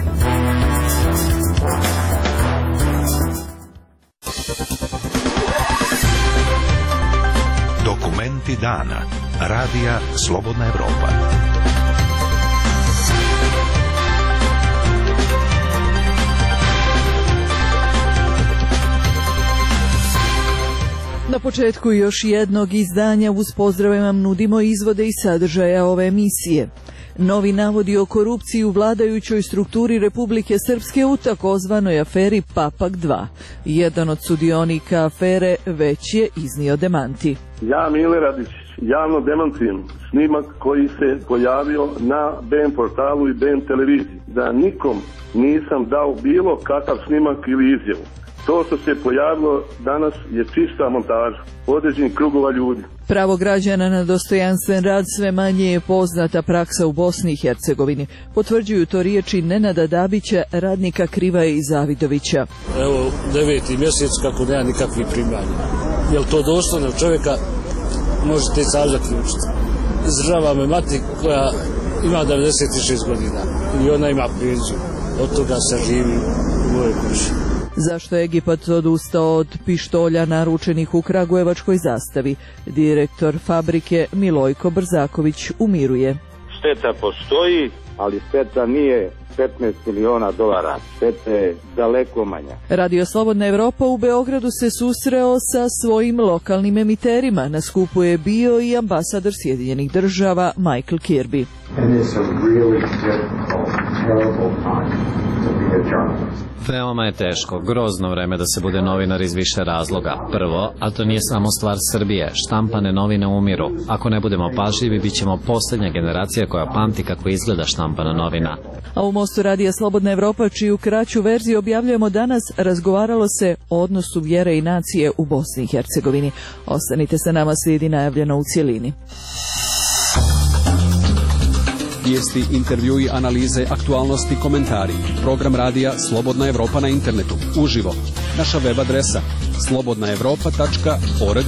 Dokumenti dana. Radija Slobodna Evropa. Na početku još jednog izdanja uz pozdrave vam nudimo izvode i sadržaja ove emisije. Novi navodi o korupciji u vladajućoj strukturi Republike Srpske u takozvanoj aferi Papak 2. Jedan od sudionika afere već je iznio demanti. Ja, Mile Radić, javno demantujem snimak koji se pojavio na BN portalu i BN televiziji, da nikom nisam dao bilo kakav snimak ili izjavu. To što se pojavilo danas je čista montaža određenih krugova ljudi. Pravo građana na dostojanstven rad sve manje je poznata praksa u Bosni i Hercegovini. Potvrđuju to riječi Nenada Dabića, radnika Krivaje i Zavidovića. Evo 9. mjesec kako nema nikakvih primanja. Je li to dostojno čovjeka? Možete sad zaključiti. Izdržava me mati koja ima 96 godina i ona ima penziju. Od toga se živi u ovoj kući. Zašto je Egipat odustao od pištolja naručenih u kragujevačkoj zastavi? Direktor fabrike Milojko Brzaković umiruje. Šteta postoji, ali šteta nije 15 miliona dolara. Šteta je daleko manja. Radio Slobodna Evropa u Beogradu se susreo sa svojim lokalnim emiterima. Na skupu je bio i ambasador Sjedinjenih Država Michael Kirby. Veoma je teško, grozno vreme da se bude novinar iz više razloga. Prvo, a to nije samo stvar Srbije, štampane novine umiru. Ako ne budemo pažljivi, bit ćemo posljednja generacija koja pamti kako izgleda štampana novina. A u Mostu radija Slobodna Evropa, čiju kraću verziju objavljujemo danas, razgovaralo se o odnosu vjere i nacije u Bosni i Hercegovini. Ostanite sa nama, slijedi najavljeno u cjelini. Vijesti, intervjui, analize, aktualnosti, komentari. Program radija Slobodna Evropa na internetu. Uživo. Naša web adresa slobodnaevropa.org.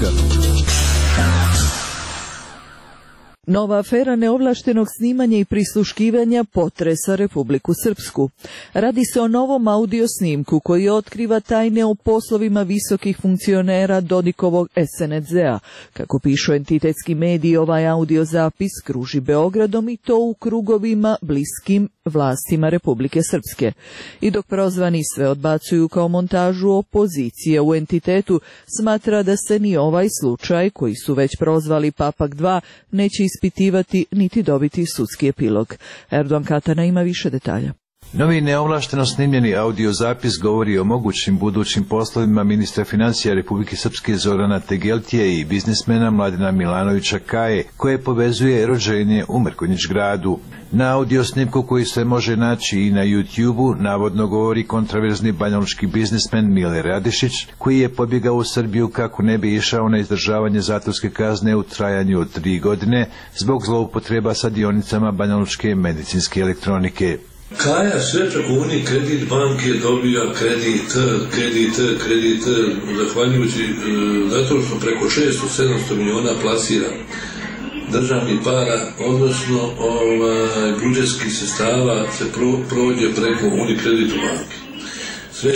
Nova afera neovlaštenog snimanja i prisluškivanja potresa Republiku Srpsku. Radi se o novom audio snimku koji otkriva tajne o poslovima visokih funkcionera Dodikovog SNSD-a. Kako pišu entitetski mediji, ovaj audio zapis kruži Beogradom i to u krugovima bliskim vlastima Republike Srpske. I dok prozvani sve odbacuju kao montažu, opozicije u entitetu smatra da se ni ovaj slučaj, koji su već prozvali Papak 2, neće ispitivati niti dobiti sudski epilog. Erdogan Katana ima više detalja. Novi neovlašteno snimljeni audio zapis govori o mogućim budućim poslovima ministra financija Republike Srpske Zorana Tegeltije i biznismena Mladena Milanovića Kaje, koje povezuje rođenje u Mrkonjić gradu. Na audio snimku koji se može naći i na YouTube-u navodno govori kontraverzni banjalučki biznismen Mile Radišić, koji je pobjegao u Srbiju kako ne bi išao na izdržavanje zatvorske kazne u trajanju od 3 godine zbog zloupotreba sa dionicama banjalučke medicinske elektronike. Kaja sve preko Unikredit banke dobija kredit, zahvaljujući zato što preko 600-700 miliona plasira državnih para, odnosno budžetskih sredstava se prođe preko Unikredit banke. Sve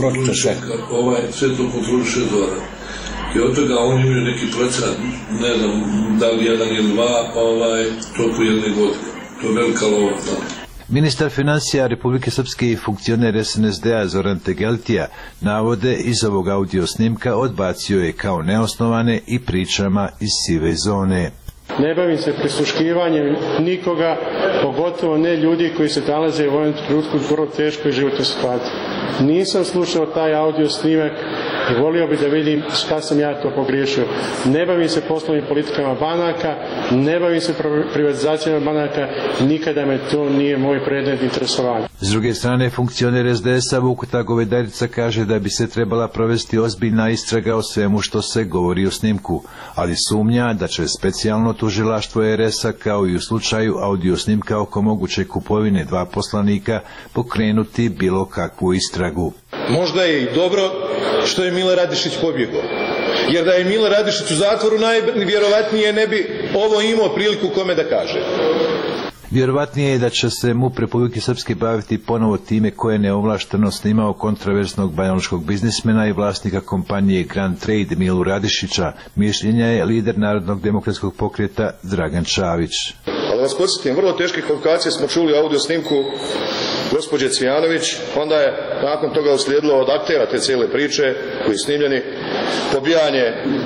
to kontroliše Zoran. I od toga oni imaju neki procenat, ne znam da li 1 ili 2, toliko jedne godine. To je velika lova tamo. Ministar financija Republike Srpske i funkcioner SNSD-a Zoran Tegeltija navode iz ovog audio snimka odbacio je kao neosnovane i pričama iz sive zone. Ne bavim se prisluškivanjem nikoga, pogotovo ne ljudi koji se nalaze u ovom trenutku u vrlo teškoj životnoj situaciji. Nisam slušao taj audio snimak i volio bih da vidim šta sam ja to pogriješio. Ne bavim se poslovnim politikama banaka, ne bavim se privatizacijama banaka, nikada me to nije moj predmet interesovanja. S druge strane, funkcioner SDS-a Vukuta Govedarica kaže da bi se trebala provesti ozbiljna istraga o svemu što se govori u snimku, ali sumnja da će specijalno tužilaštvo RS-a kao i u slučaju audio snimka oko moguće kupovine 2 poslanika pokrenuti bilo kakvu istragu. Možda je i dobro što je Mile Radišić pobjegao. Jer da je Mile Radišić u zatvoru, najvjerovatnije ne bi ovo imao priliku kome da kaže. Vjerovatnije je da će se MUP Republike Srpske baviti ponovo time koje je neovlašteno snimao kontroverznog banjalučkog biznismena i vlasnika kompanije Grand Trade Milu Radišića, mišljenja je lider Narodnog demokratskog pokreta Dragan Čavić. Ali vas podsjetim, vrlo teške kvalifikacije smo čuli u audio snimku gospođe Cvijanović, onda je nakon toga uslijedilo od aktera te cijele priče koji je snimljeni pobijanje.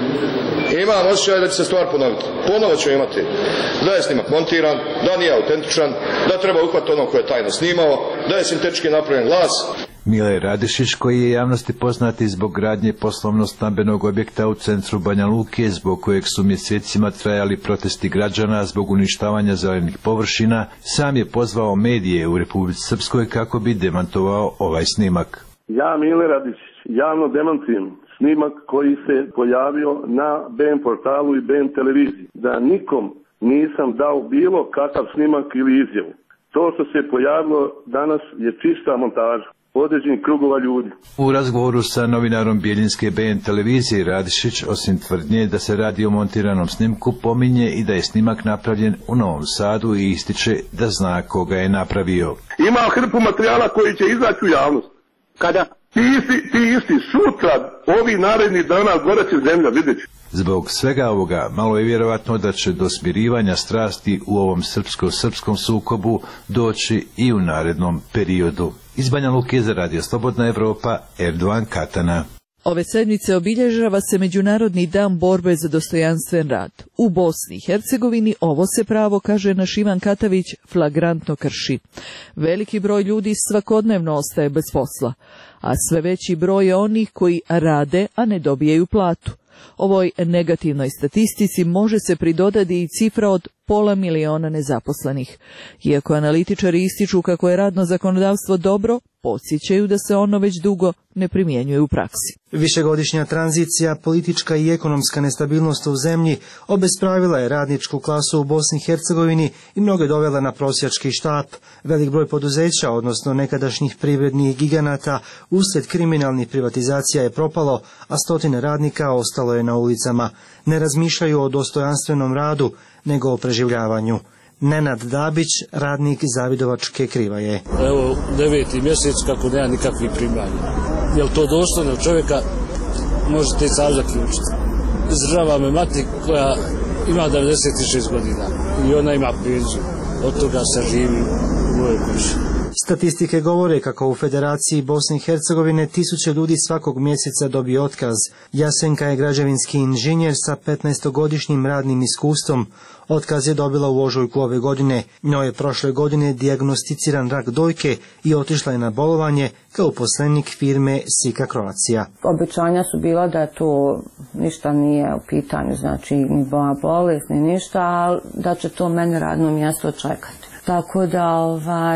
Imam osjećaj da će se stvar ponoviti. Ponovo ću imati da je snimak montiran, da nije autentičan, da treba uhvatiti ono koje je tajno snimao, da je sintetički napravljen glas. Mile Radišić, koji je javnosti poznati zbog gradnje poslovno-stambenog objekta u centru Banja Luke, zbog kojeg su mjesecima trajali protesti građana zbog uništavanja zelenih površina, sam je pozvao medije u Republici Srpskoj kako bi demantovao ovaj snimak. Ja, Mile Radišić, javno demantujem snimak koji se pojavio na BN portalu i BN televiziji, da nikom nisam dao bilo kakav snimak ili izjavu. To što se pojavilo danas je čista montaža određenih krugova ljudi. U razgovoru sa novinarom Bijeljinske BN televizije Radišić, osim tvrdnje da se radi o montiranom snimku, pominje i da je snimak napravljen u Novom Sadu i ističe da zna koga je napravio. Ima hrpu materijala koji će izaći u javnost. Kada? Ti isti sutra, ovi naredni dana gore će zemlja, vidjet ću. Zbog svega ovoga, malo je vjerovatno da će do smirivanja strasti u ovom srpsko-srpskom sukobu doći i u narednom periodu. Iz Banja Luke za Radio Slobodna Evropa, Erdovan Katana. Ove sedmice obilježava se Međunarodni dan borbe za dostojanstven rad. U Bosni i Hercegovini ovo se pravo, kaže naš Ivan Katavić, flagrantno krši. Veliki broj ljudi svakodnevno ostaje bez posla, a sve veći broj je onih koji rade, a ne dobijaju platu. Ovoj negativnoj statistici može se pridodati i cifra od 500.000 nezaposlenih. Iako analitičari ističu kako je radno zakonodavstvo dobro, podsjećaju da se ono već dugo ne primjenjuje u praksi. Višegodišnja tranzicija, politička i ekonomska nestabilnost u zemlji obespravila je radničku klasu u Bosni i Hercegovini i mnoge dovela na prosjački štap. Velik broj poduzeća, odnosno nekadašnjih privrednih giganata, uslijed kriminalnih privatizacija je propalo, a stotine radnika ostalo je na ulicama. Ne razmišljaju o dostojanstvenom radu, nego o preživljavanju. Nenad Dabić, radnik Zavidovačke Krivaje. Evo 9. mjesec kako nema nikakvih primanja. Jel to dostojno čovjeka, možete sam zaključiti. Zdrava me mati koja ima 96 godina i ona ima penziju. Od toga se živi u mojoj kući. Statistike govore kako u Federaciji Bosne i Hercegovine 1000 ljudi svakog mjeseca dobije otkaz. Jasenka je građevinski inženjer sa 15-godišnjim radnim iskustvom. Otkaz je dobila u ožujku ove godine. Njoj je prošle godine dijagnosticiran rak dojke i otišla je na bolovanje kao uposlenik firme Sika Croatia. Obećanja su bila da to ništa nije u pitanju, znači ni bolest, ni ništa, ali da će to meni radno mjesto čekati. Tako da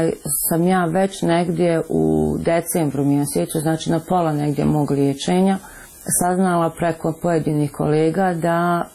sam ja već negdje u decembru mjesecu, znači na pola negdje mog liječenja, saznala preko pojedinih kolega da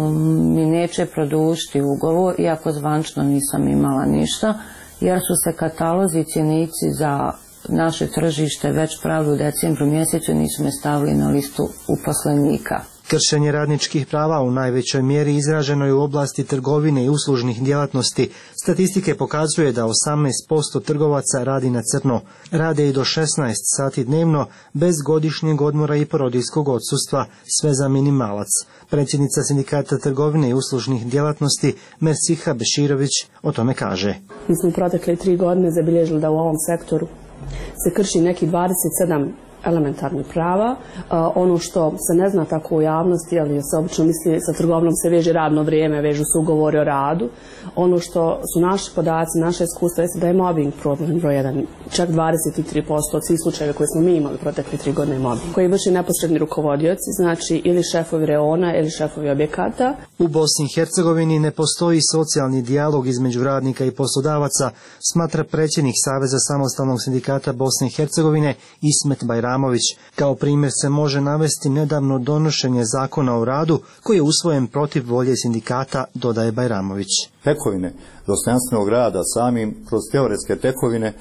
mi neće produžiti ugovor, iako zvančno nisam imala ništa, jer su se katalozi i cjenici za naše tržište već pravili u decembru mjesecu i nisu me stavili na listu uposlenika. Kršenje radničkih prava u najvećoj mjeri izraženo je u oblasti trgovine i uslužnih djelatnosti. Statistike pokazuje da 18% trgovaca radi na crno. Rade i do 16 sati dnevno, bez godišnjeg odmora i porodiljskog odsustva, sve za minimalac. Predsjednica Sindikata trgovine i uslužnih djelatnosti Mersiha Beširović o tome kaže. Mi smo protekle 3 godine zabilježili da u ovom sektoru se krši neki 27 elementarnih prava. Ono što se ne zna tako u javnosti, ali se obično misli sa trgovinom se veže radno vrijeme, vežu se ugovori o radu. Ono što su naši podaci, naše iskustva jeste da je mobbing problem broj 1. Čak 23% od svih slučajeva koje smo mi imali protekle 3 godine mobbing, koji vrši neposredni rukovodioci, znači ili šefovi reona ili šefovi objekata. U Bosni i Hercegovini ne postoji socijalni dijalog između radnika i poslodavaca, smatra predsjednik Saveza samostalnog sindikata Bosne i Hercegovine Ismet Bajramović. Kao primjer se može navesti nedavno donošenje zakona o radu koji je usvojen protiv volje sindikata, dodaje Bajramović. Tekovine dostojanstvenog rada samim kroz teoretske tekovine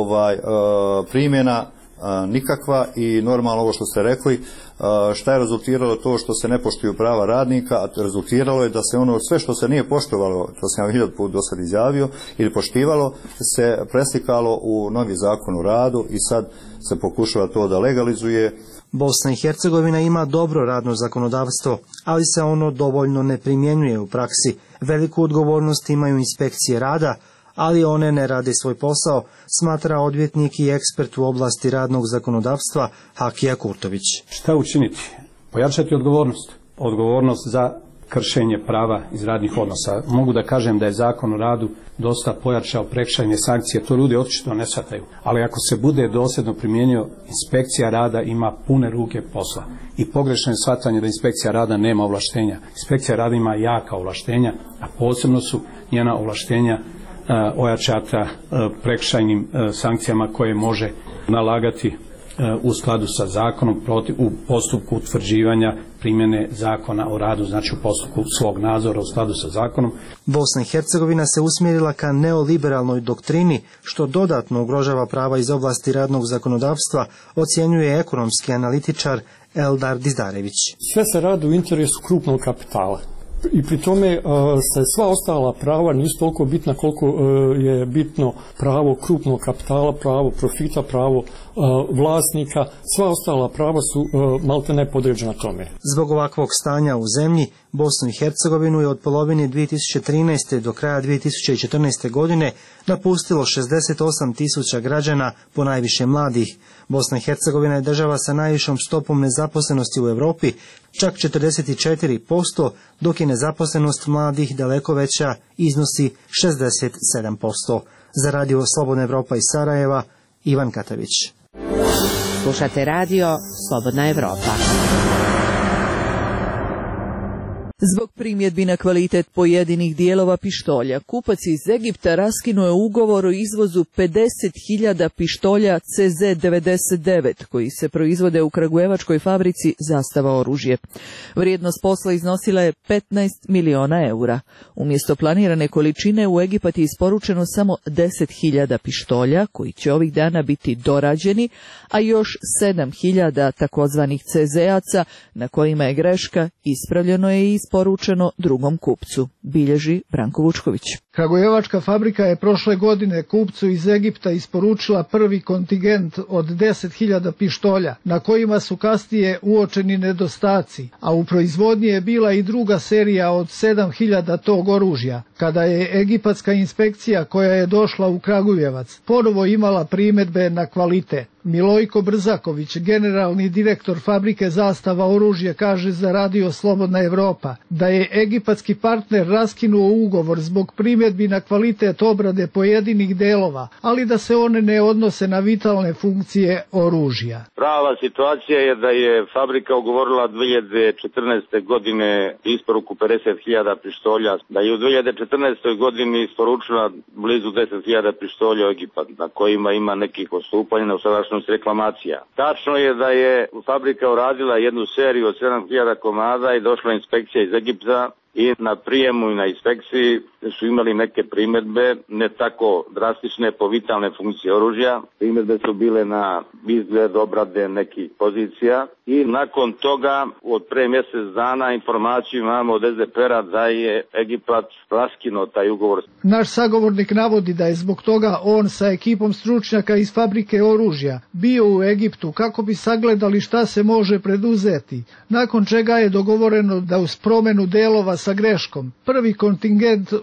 primjena nikakva i normalno ovo što ste rekli, šta je rezultiralo to što se ne poštuju prava radnika, a rezultiralo je da se ono sve što se nije poštovalo, to sam ja 1000 puta do sad izjavio, ili poštivalo, se preslikalo u novi zakon o radu i sad se pokušava to da legalizuje. Bosna i Hercegovina ima dobro radno zakonodavstvo, ali se ono dovoljno ne primjenjuje u praksi. Veliku odgovornost imaju inspekcije rada, ali one ne rade svoj posao, smatra odvjetnik i ekspert u oblasti radnog zakonodavstva Hakija Kurtović. Šta učiniti? Pojačati odgovornost. Odgovornost za kršenje prava iz radnih odnosa. Mogu da kažem da je zakon o radu dosta pojačao prekršajne sankcije, to ljudi očito ne shvataju. Ali ako se bude dosljedno primijenio, inspekcija rada ima pune ruke posla. I pogrešno je shvatanje da inspekcija rada nema ovlaštenja. Inspekcija rada ima jaka ovlaštenja, a posebno su njena ovlaštenja ojačata prekršajnim sankcijama koje može nalagati u skladu sa zakonom u postupku utvrđivanja primjene zakona o radu, znači u postupku svog nadzora u skladu sa zakonom. Bosna i Hercegovina se usmjerila ka neoliberalnoj doktrini, što dodatno ugrožava prava iz oblasti radnog zakonodavstva, ocjenjuje ekonomski analitičar Eldar Dizdarević. Sve se radi u interesu krupnog kapitala. I pri tome se sva ostala prava nisu toliko bitna koliko je bitno pravo krupnog kapitala, pravo profita, pravo vlasnika. Sva ostala prava su maltene podređena tome. Zbog ovakvog stanja u zemlji, Bosnu i Hercegovinu je od polovine 2013. do kraja 2014. godine napustilo 68.000 građana, ponajviše mladih. Bosna i Hercegovina je država sa najvišom stopom nezaposlenosti u Europi, čak 44%, dok je nezaposlenost mladih daleko veća, iznosi 67%. Za Radio Slobodna Evropa iz Sarajeva, Ivan Katavić. Slušate radio Slobodna Evropa. Zbog primjedbi na kvalitet pojedinih dijelova pištolja, kupac iz Egipta raskinuo je ugovor o izvozu 50.000 pištolja CZ-99 koji se proizvode u kragujevačkoj fabrici Zastava oružje. Vrijednost posla iznosila je 15 miliona eura. Umjesto planirane količine u Egipat je isporučeno samo 10.000 pištolja koji će ovih dana biti dorađeni, a još 7.000 takozvanih CZ-aca na kojima je greška ispravljeno je i isporučeno drugom kupcu, bilježi Branko Vučković. Kragujevačka fabrika je prošle godine kupcu iz Egipta isporučila prvi kontingent od 10.000 pištolja, na kojima su kasnije uočeni nedostaci, a u proizvodnji je bila i druga serija od 7.000 tog oružja. Kada je egipatska inspekcija koja je došla u Kragujevac ponovo imala primjedbe na kvalitet. Milojko Brzaković, generalni direktor fabrike Zastava oružje, kaže za Radio Slobodna Evropa da je egipatski partner raskinuo ugovor zbog primjedbi na kvalitet obrade pojedinih delova, ali da se one ne odnose na vitalne funkcije oružja. Prava situacija je da je fabrika ugovorila 2014. godine isporuku 50.000 pištolja, da je u 2014. godini isporučila blizu 10.000 pištolja u Egipat, na kojima ima nekih odstupanja na usaglašenost reklamacija. Tačno je da je fabrika uradila jednu seriju od 7.000 komada i došla inspekcija iz Egipta i na prijemu i na inspekciji su imali neke primjedbe, ne tako drastične po vitalne funkcije oružja. Primjedbe su bile na izgled obrade nekih pozicija i nakon toga od pre mjesec dana informaciju imamo od SDP-a da je Egipat raskinuo taj ugovor. Naš sagovornik navodi da je zbog toga on sa ekipom stručnjaka iz fabrike oružja bio u Egiptu kako bi sagledali šta se može preduzeti, nakon čega je dogovoreno da uz promjenu delova sa greškom prvi kontingent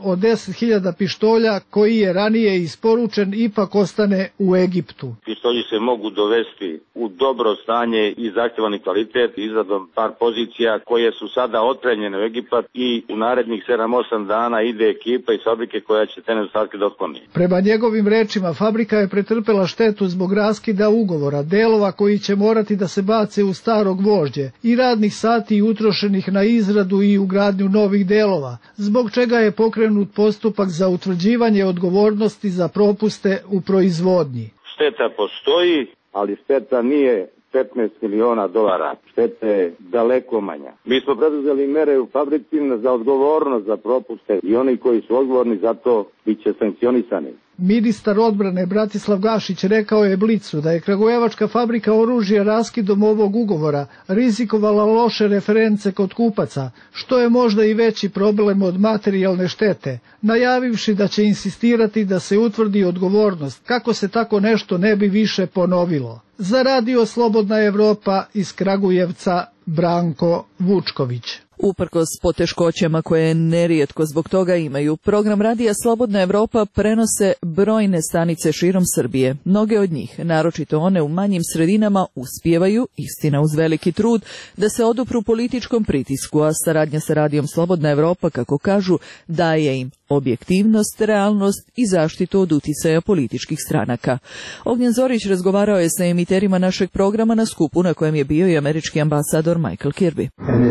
od 10.000 pištolja koji je ranije isporučen ipak ostane u Egiptu. Pištolji se mogu dovesti u dobro stanje i zahtjevani kvalitet izradom par pozicija koje su sada otpremljene u Egipat i u narednih 7-8 dana ide ekipa iz fabrike koja će te nedostatke da otkloni. Prema njegovim rečima, fabrika je pretrpela štetu zbog raskida ugovora, delova koji će morati da se bace u staro gvožđe i radnih sati utrošenih na izradu i ugradnju novih delova, zbog čega je pokrenut postupak za utvrđivanje odgovornosti za propuste u proizvodnji. Šteta postoji, ali šteta nije $15 miliona. Šteta je daleko manja. Mi smo preduzeli mere u fabrici za odgovornost za propuste i oni koji su odgovorni za to bit će sankcionisani. Ministar odbrane Bratislav Gašić rekao je Blicu da je kragujevačka fabrika oružja raskidom ovog ugovora rizikovala loše reference kod kupaca, što je možda i veći problem od materijalne štete, najavivši da će insistirati da se utvrdi odgovornost kako se tako nešto ne bi više ponovilo. Za Radio Slobodna Evropa iz Kragujevca, Branko Vučković. Uprkos poteškoćama koje nerijetko zbog toga imaju, program Radija Slobodna Evropa prenose brojne stanice širom Srbije. Mnoge od njih, naročito one u manjim sredinama, uspijevaju, istina uz veliki trud, da se odupru političkom pritisku, a saradnja sa Radijom Slobodna Evropa, kako kažu, daje im objektivnost, realnost i zaštitu od uticaja političkih stranaka. Ognjen Zorić razgovarao je sa emiterima našeg programa na skupu na kojem je bio i američki ambasador Michael Kirby.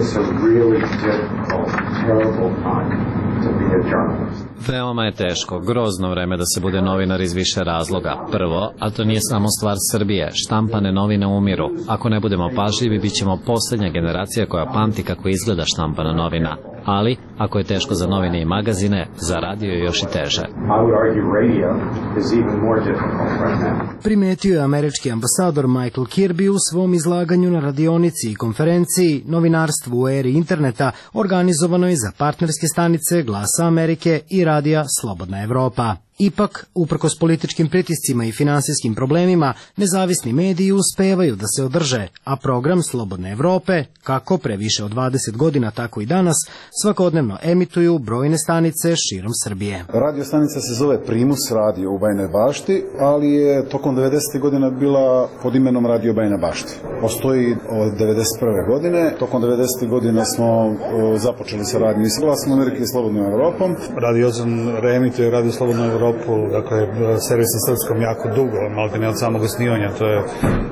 Veoma je teško, grozno vreme da se bude novinar iz više razloga. Prvo, a to nije samo stvar Srbije, štampane novine umiru. Ako ne budemo pažljivi, bit ćemo posljednja generacija koja pamti kako izgleda štampana novina. Ali, ako je teško za novine i magazine, za radio je još i teže. Primetio je američki ambasador Michael Kirby u svom izlaganju na radionici i konferenciji Novinarstvo u eri interneta, organizovanoj za partnerske stanice Glasa Amerike i Radija Slobodna Evropa. Ipak, uprkos političkim pritiscima i finansijskim problemima, nezavisni mediji uspevaju da se održe, a program Slobodne Evrope, kako pre više od 20 godina, tako i danas, svakodnevno emituju brojne stanice širom Srbije. Radio stanica se zove Primus Radio u Bajinoj Bašti, ali je tokom 90. godina bila pod imenom Radio Bajina Bašti. Postoji od 91. godine. Tokom 90. godina smo započeli sa radijom iz Glasom Amerike i Slobodnom Evropom. Radio Ozon reemituje Radio Slobodnu Evropu, dakle, servis na srpskom jako dugo, malo ne od samog osnivanja, to je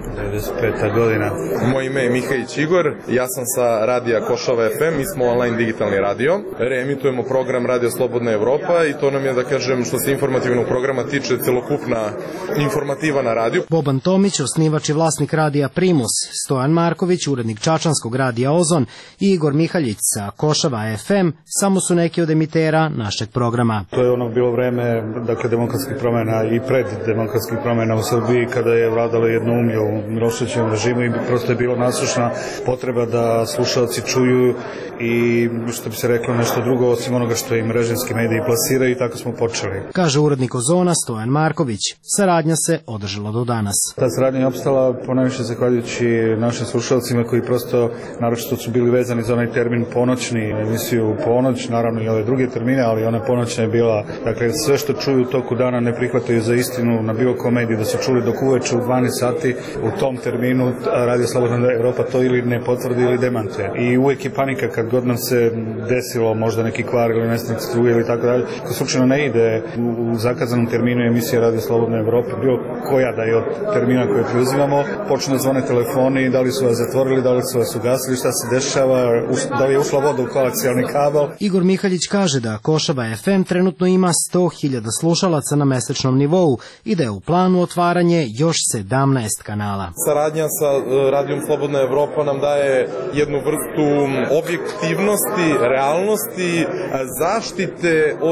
95. godina. Moje ime je Mihajić Igor, ja sam sa radija Košava FM, mi smo online digitalni radio, reemitujemo program Radio Slobodna Evropa i to nam je, da kažem, što se informativnog programa tiče, celokupna informativa na radiju. Boban Tomić, osnivač i vlasnik radija Primus, Stojan Marković, urednik čačanskog radija Ozon i Igor Mihaljić sa Košava FM samo su neki od emitera našeg programa. To je ono bilo vreme, dakle, demokratskih promjena i pred demokratskih promjena u Srbiji, kada je vladalo jednoumlje u Miloševićevom režimu i prosto je bilo nasušna potreba da slušalci čuju i, što bi se reklo, nešto drugo osim onoga što im režimski mediji plasiraju, i tako smo počeli. Kaže urednik Ozona Stojan Marković. Saradnja se održala do danas. Ta saradnja je opstala ponajviše zahvaljujući našim slušalcima koji prosto, naročito su bili vezani za onaj termin ponoćni, emisiju ponoć, naravno i ove druge termine, ali ona ponoćna je bila, dakle, sve što čuju u toku dana ne prihvataju za istinu na bilo kom mediji, da su čuli dok uveče u 12 sati u tom terminu Radio Slobodna Evropa to ili ne potvrdi ili demantuje. I uvijek je panika kad god nam se desilo možda neki kvar ili nestanak struje ili tako dalje. Ko slučajno ne ide u zakazanom terminu emisije Radio Slobodna Evropa, bilo koja da je od termina koje preuzimamo, počne zvone telefoni, da li su vas zatvorili, da li su vas ugasili, šta se dešava, da li je ušla voda u koaksijalni kabel. Igor Mihaljić kaže da Košava FM trenutno ima 100.000 slušalaca na mesečnom nivou i da je u planu otvaranje još 17 kanala. Saradnja sa Radijom Slobodna Evropa nam daje jednu vrstu objektivnosti, realnosti, zaštite od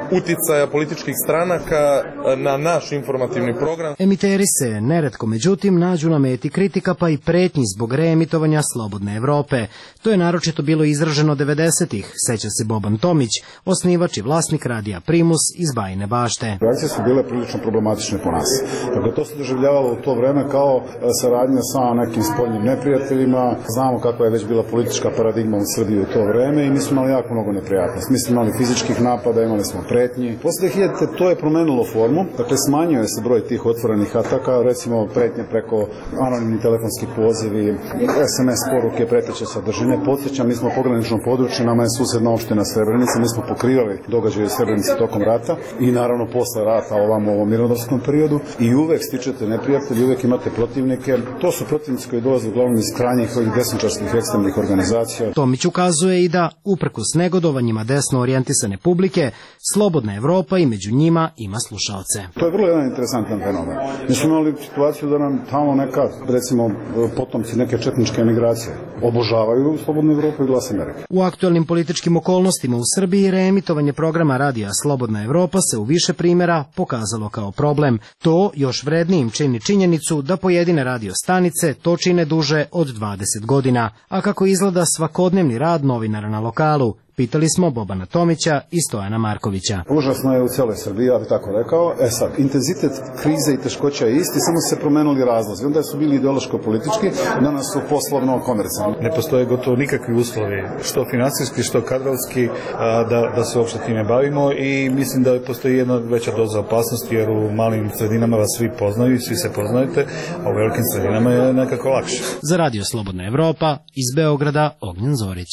uticaja političkih stranaka na naš informativni program. Emiteri se neretko međutim nađu na meti kritika pa i pretnji zbog reemitovanja Slobodne Evrope. To je naročito bilo izraženo 90-ih, seća se Boban Tomić, osnivač i vlasnik radija Primus iz Bajine Bašte. Reakcije su bile prilično problematične po nas. Dakle, to se doživljavalo u to vreme kao saradnja sa nekim spoljnim neprijateljima. Znamo kakva je već bila politička paradigma u Srbiji u to vreme i mi smo imali jako mnogo neprijatnosti. Mi smo imali fizičkih napada, imali smo pretnji. Posle 2000 to je promenilo formu, dakle smanjuje se broj tih otvorenih ataka, recimo pretnje preko anonimni telefonski pozivi, SMS poruke preteće sadržine. Podsjećam, mi smo pogranično područje, nama je susedna opština Srebrenica, mi smo pokrivali događaje u Srebrenici tokom rata i naravno posle rata ovamo u ovom mirnodopskom periodu i uvek stičete neprijatelji, uvek imate protivnike. To su protivnici koji dolaze uglavnom iz krajnjih ovih desničarskih ekstremnih organizacija. Tomić ukazuje i da, uprkos negodovanjima desno orijentisane publike, Slobodna Evropa i među njima ima slušaoce. To je vrlo jedan interesantan fenomen. Mi smo imali situaciju da nam tamo neka, recimo, potomci neke četničke emigracije obožavaju Slobodnu Evropu i Glas Amerike. U aktuelnim političkim okolnostima u Srbiji reemitovanje programa radija Slobodna Evropa se u više primjera pokazalo kao problem. To još vrednijim čini činjenicu da pojedine radio stanice to čine duže od 20 godina. A kako izgleda svakodnevni rad novinara na lokalu? Pitali smo Bobana Tomića i Stojana Markovića. Užasno je u cijeloj Srbiji, ja bih tako rekao. Sad, intenzitet krize i teškoća je isti, samo su se promenili razlozi. Onda su bili ideološko-politički, danas su poslovno-komercijalni. Ne postoje gotovo nikakvi uslovi, što finansijski, što kadrovski, da se uopšte time bavimo i mislim da postoji jedna veća doza opasnosti, jer u malim sredinama vas svi poznaju, svi se poznajete, a u velikim sredinama je nekako lakše. Za Radio Slobodna Evropa, iz Beograda, Ognjen Zorić.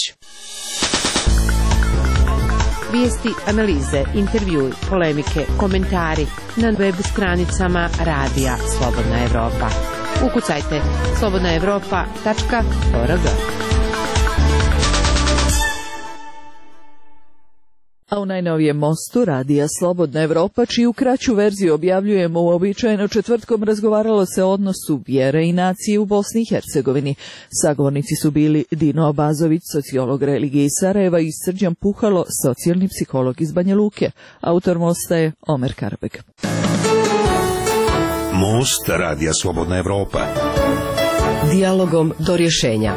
Vijesti, analize, intervjui, polemike, komentari na web stranicama Radija Slobodna Evropa. Ukucajte slobodnaevropa.org. A u najnovijem mostu Radija Slobodna Evropa, čiju kraću verziju objavljujemo uobičajeno četvrtkom, razgovaralo se o odnosu vjere i nacije u Bosni i Hercegovini. Sagovornici su bili Dino Abazović, sociolog religije iz Sarajeva, i Srđan Puhalo, socijalni psiholog iz Banja Luke. Autor mosta je Omer Karbek. Most Radija Slobodna Evropa. Dijalogom do rješenja.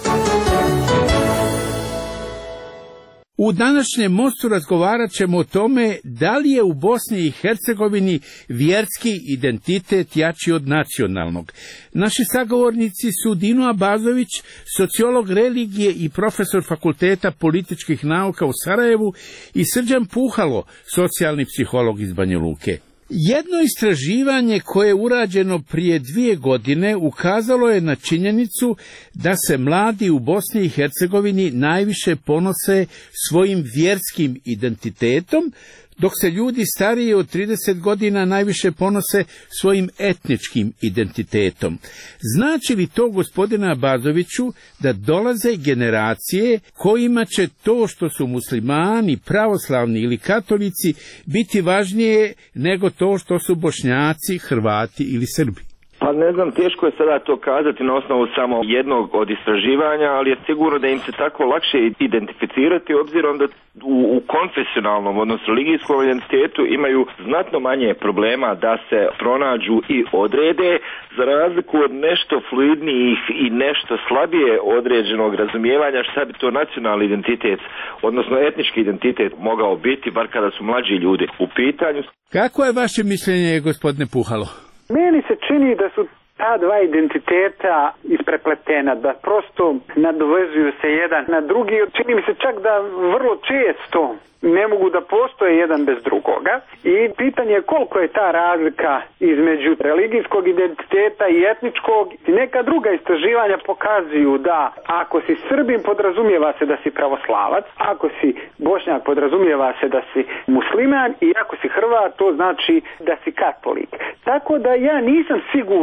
U današnjem mostu razgovarat ćemo o tome da li je u Bosni i Hercegovini vjerski identitet jači od nacionalnog. Naši sagovornici su Dino Abazović, sociolog religije i profesor Fakulteta političkih nauka u Sarajevu, i Srđan Puhalo, socijalni psiholog iz Banja Luke. Jedno istraživanje koje je urađeno prije 2 godine ukazalo je na činjenicu da se mladi u Bosni i Hercegovini najviše ponose svojim vjerskim identitetom, dok se ljudi stariji od 30 godina najviše ponose svojim etničkim identitetom. Znači li to, gospodine Abazoviću, da dolaze generacije kojima će to što su muslimani, pravoslavni ili katolici biti važnije nego to što su Bošnjaci, Hrvati ili Srbi? Pa ne znam, teško je sada to kazati na osnovu samo jednog od istraživanja, ali je sigurno da im se tako lakše identificirati, obzirom da u konfesionalnom, odnosno religijskom identitetu imaju znatno manje problema da se pronađu i odrede, za razliku od nešto fluidnijih i nešto slabije određenog razumijevanja šta bi to nacionalni identitet, odnosno etnički identitet mogao biti, bar kada su mlađi ljudi u pitanju. Kako je vaše mišljenje, gospodine Puhalo? Meni se čini da su ta dva identiteta isprepletena, da prosto nadovezuju se jedan na drugi. Čini mi se čak da vrlo često ne mogu da postoje jedan bez drugoga i pitanje je koliko je ta razlika između religijskog identiteta i etničkog. Neka druga istraživanja pokazuju da ako si Srbin podrazumijeva se da si pravoslavac, ako si Bošnjak podrazumijeva se da si musliman i ako si Hrvat to znači da si katolik. Tako da ja nisam siguran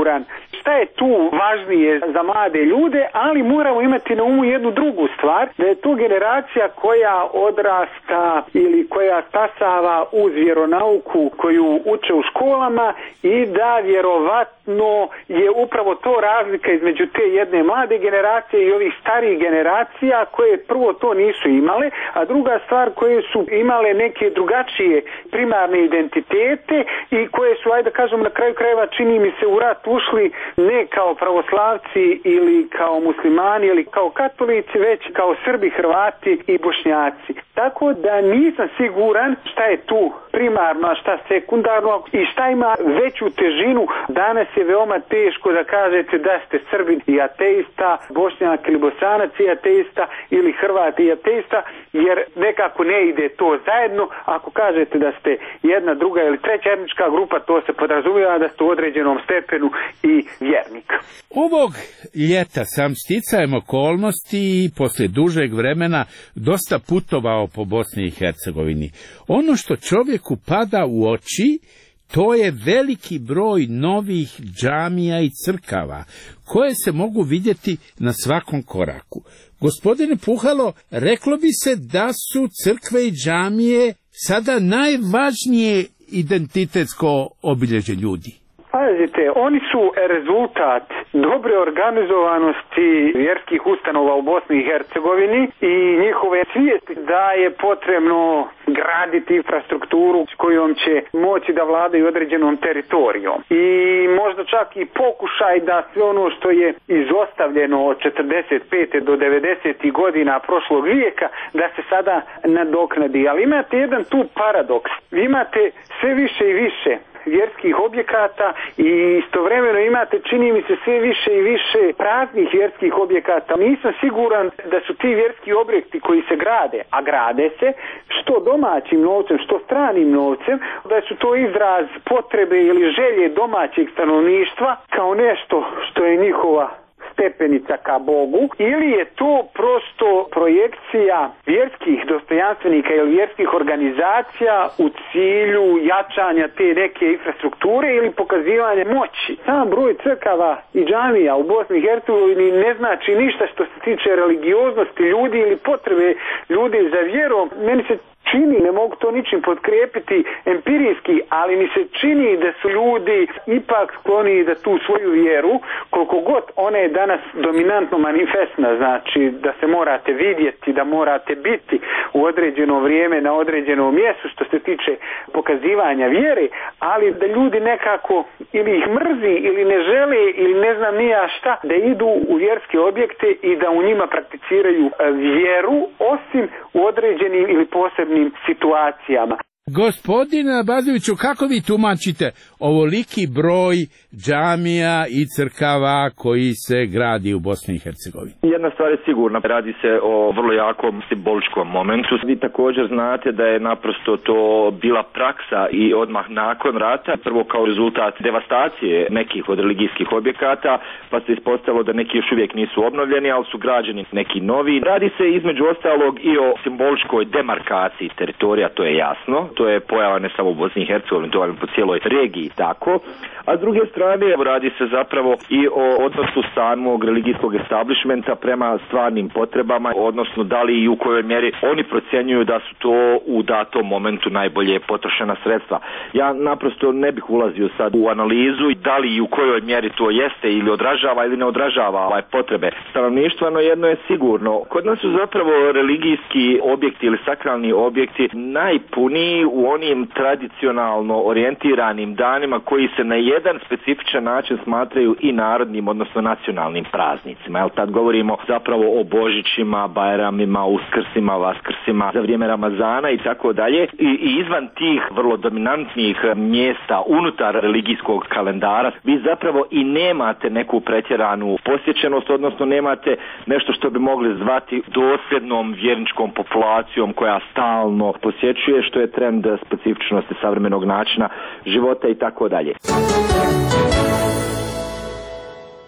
Šta je tu važnije za mlade ljude, ali moramo imati na umu jednu drugu stvar, da je to generacija koja odrasta ili koja stasava uz vjeronauku koju uče u školama i da vjerovatno je upravo to razlika između te jedne mlade generacije i ovih starijih generacija koje prvo to nisu imale, a druga stvar koje su imale neke drugačije primarne identitete i koje su, ajde da kažem, na kraju krajeva čini mi se u rat ušli ne kao pravoslavci ili kao muslimani ili kao katolici, već kao Srbi, Hrvati i Bošnjaci. Tako da nisam siguran šta je tu primarno, a šta sekundarno i šta ima veću težinu. Danas je veoma teško da kažete da ste Srbin i ateista, Bošnjak ili Bosanac i ateista ili Hrvat i ateista, jer nekako ne ide to zajedno. Ako kažete da ste jedna, druga ili treća etnička grupa, to se podrazumijeva da ste u određenom stepenu i vjernik. Ovog ljeta sam sticajem okolnosti i poslije dužeg vremena dosta putovao po Bosni i Hercegovini. Ono što čovjeku pada u oči, to je veliki broj novih džamija i crkava, koje se mogu vidjeti na svakom koraku. Gospodine Puhalo, reklo bi se da su crkve i džamije sada najvažnije identitetsko obilježje ljudi. Pazite, oni su rezultat dobre organizovanosti vjerskih ustanova u Bosni i Hercegovini i njihove svijesti da je potrebno graditi infrastrukturu s kojom će moći da vladaju određenom teritorijom. I možda čak i pokušaj da sve ono što je izostavljeno od 45. do 90. godina prošlog vijeka, da se sada nadoknadi. Ali imate jedan tu paradoks. Vi imate sve više i više vjerskih objekata i istovremeno imate, čini mi se, sve više i više praznih vjerskih objekata. Nisam siguran da su ti vjerski objekti koji se grade, a grade se, što domaćim novcem, što stranim novcem, da su to izraz potrebe ili želje domaćeg stanovništva kao nešto što je njihova stepenica ka Bogu, ili je to prosto projekcija vjerskih dostojanstvenika ili vjerskih organizacija u cilju jačanja te neke infrastrukture ili pokazivanja moći. Sam broj crkava i džamija u Bosni i Hercegovini ne znači ništa što se tiče religioznosti ljudi ili potrebe ljudi za vjerom. Meni se čini, ne mogu to ničim potkrijepiti empirijski, ali mi se čini da su ljudi ipak skloni da tu svoju vjeru, koliko god ona je danas dominantno manifestna, znači da se morate vidjeti, da morate biti u određeno vrijeme na određenom mjestu što se tiče pokazivanja vjere, ali da ljudi nekako ili ih mrzi ili ne žele ili ne znam ni ja šta, da idu u vjerske objekte i da u njima prakticiraju vjeru, osim u određenim ili posebnim situacijama. Gospodine Abazoviću, kako vi tumačite ovoliki broj džamija i crkava koji se gradi u Bosni i Hercegovini? Jedna stvar je sigurna, radi se o vrlo jakom simboličkom momentu. Vi također znate da je naprosto to bila praksa i odmah nakon rata, prvo kao rezultat devastacije nekih od religijskih objekata, pa se ispostavilo da neki još uvijek nisu obnovljeni, ali su građeni neki novi. Radi se između ostalog i o simboličkoj demarkaciji teritorija, to je jasno. To je pojava ne samo u Bosni i Hercegovini, to je po cijeloj regiji tako. A s druge strane radi se zapravo i o odnosu samog religijskog establishmenta prema stvarnim potrebama, odnosno da li i u kojoj mjeri oni procjenjuju da su to u datom momentu najbolje potrošena sredstva. Ja naprosto ne bih ulazio sad u analizu da li i u kojoj mjeri to jeste ili odražava ili ne odražava potrebe stanovništva, no jedno je sigurno. Kod nas su zapravo religijski objekti ili sakralni objekti najpuniji u onim tradicionalno orijentiranim danima koji se na jedan specifičan način smatraju i narodnim, odnosno nacionalnim praznicima. Jel, tad govorimo zapravo o Božićima, Bajramima, Uskrsima, Vaskrsima, za vrijeme Ramazana i tako dalje. I izvan tih vrlo dominantnih mjesta unutar religijskog kalendara vi zapravo i nemate neku pretjeranu posjećenost, odnosno nemate nešto što bi mogli zvati dosljednom vjerničkom populacijom koja stalno posjećuje, što je trend specifičnosti savremenog načina života i tako dalje.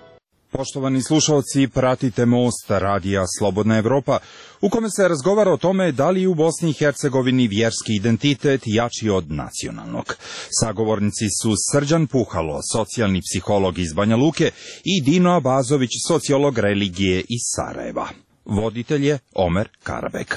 Poštovani slušalci, pratite Most radija Slobodna Evropa, u kome se razgovara o tome da li je u Bosni i Hercegovini vjerski identitet jači od nacionalnog. Sagovornici su Srđan Puhalo, socijalni psiholog iz Banja Luke, i Dino Abazović, sociolog religije iz Sarajeva. Voditelj je Omer Karabek.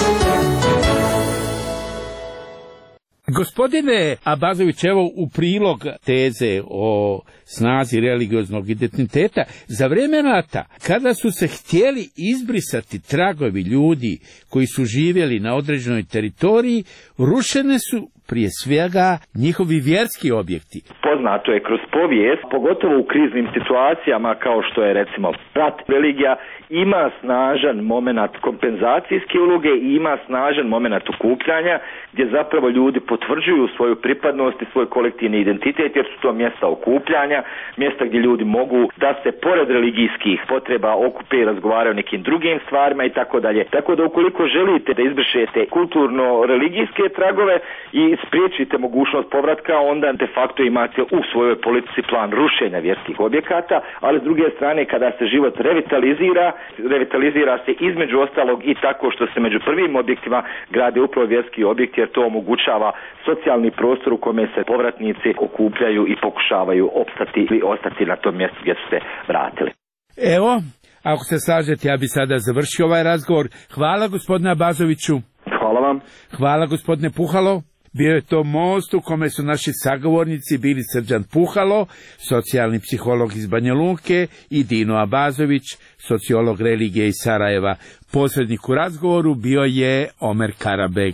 Gospodine Abazović, evo u prilog teze o snazi religioznog identiteta, za vreme rata, kada su se htjeli izbrisati tragovi ljudi koji su živjeli na određenoj teritoriji, rušene su prije svega njihovi vjerski objekti. Poznato je kroz povijest, pogotovo u kriznim situacijama kao što je recimo rat, religija ima snažan moment kompenzacijske uloge i ima snažan moment okupljanja gdje zapravo ljudi potvrđuju svoju pripadnost i svoj kolektivni identitet, jer su to mjesta okupljanja, mjesta gdje ljudi mogu da se pored religijskih potreba okupe i razgovaraju o nekim drugim stvarima i tako dalje. Tako da ukoliko želite da izbrišete kulturno-religijske tragove i spriječite mogućnost povratka, onda de facto imate u svojoj politici plan rušenja vjerskih objekata, ali s druge strane kada se život revitalizira se između ostalog i tako što se među prvim objektima grade upravo vjerski objekt, jer to omogućava socijalni prostor u kome se povratnici okupljaju i pokušavaju opstati ili ostati na tom mjestu gdje su se vratili. Evo, ako se slažete, ja bi sada završio ovaj razgovor. Hvala gospodine Abazoviću. Hvala vam. Hvala gospodine Puhalo. Bio je to Most u kome su naši sagovornici bili Srđan Puhalo, socijalni psiholog iz Banja Luke, i Dino Abazović, sociolog religije iz Sarajeva. Posrednik u razgovoru bio je Omer Karabek.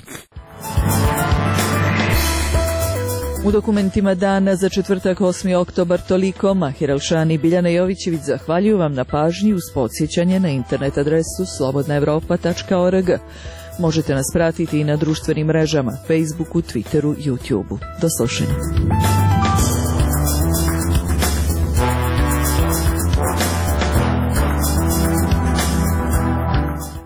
U dokumentima dana za četvrtak 8. oktobar toliko. Mahir Elšani i Biljana Jovićević zahvaljuju vam na pažnji uz podsjećanje na internet adresu slobodnaevropa.org. Možete nas pratiti i na društvenim mrežama, Facebooku, Twitteru, YouTubeu. Do slušanja.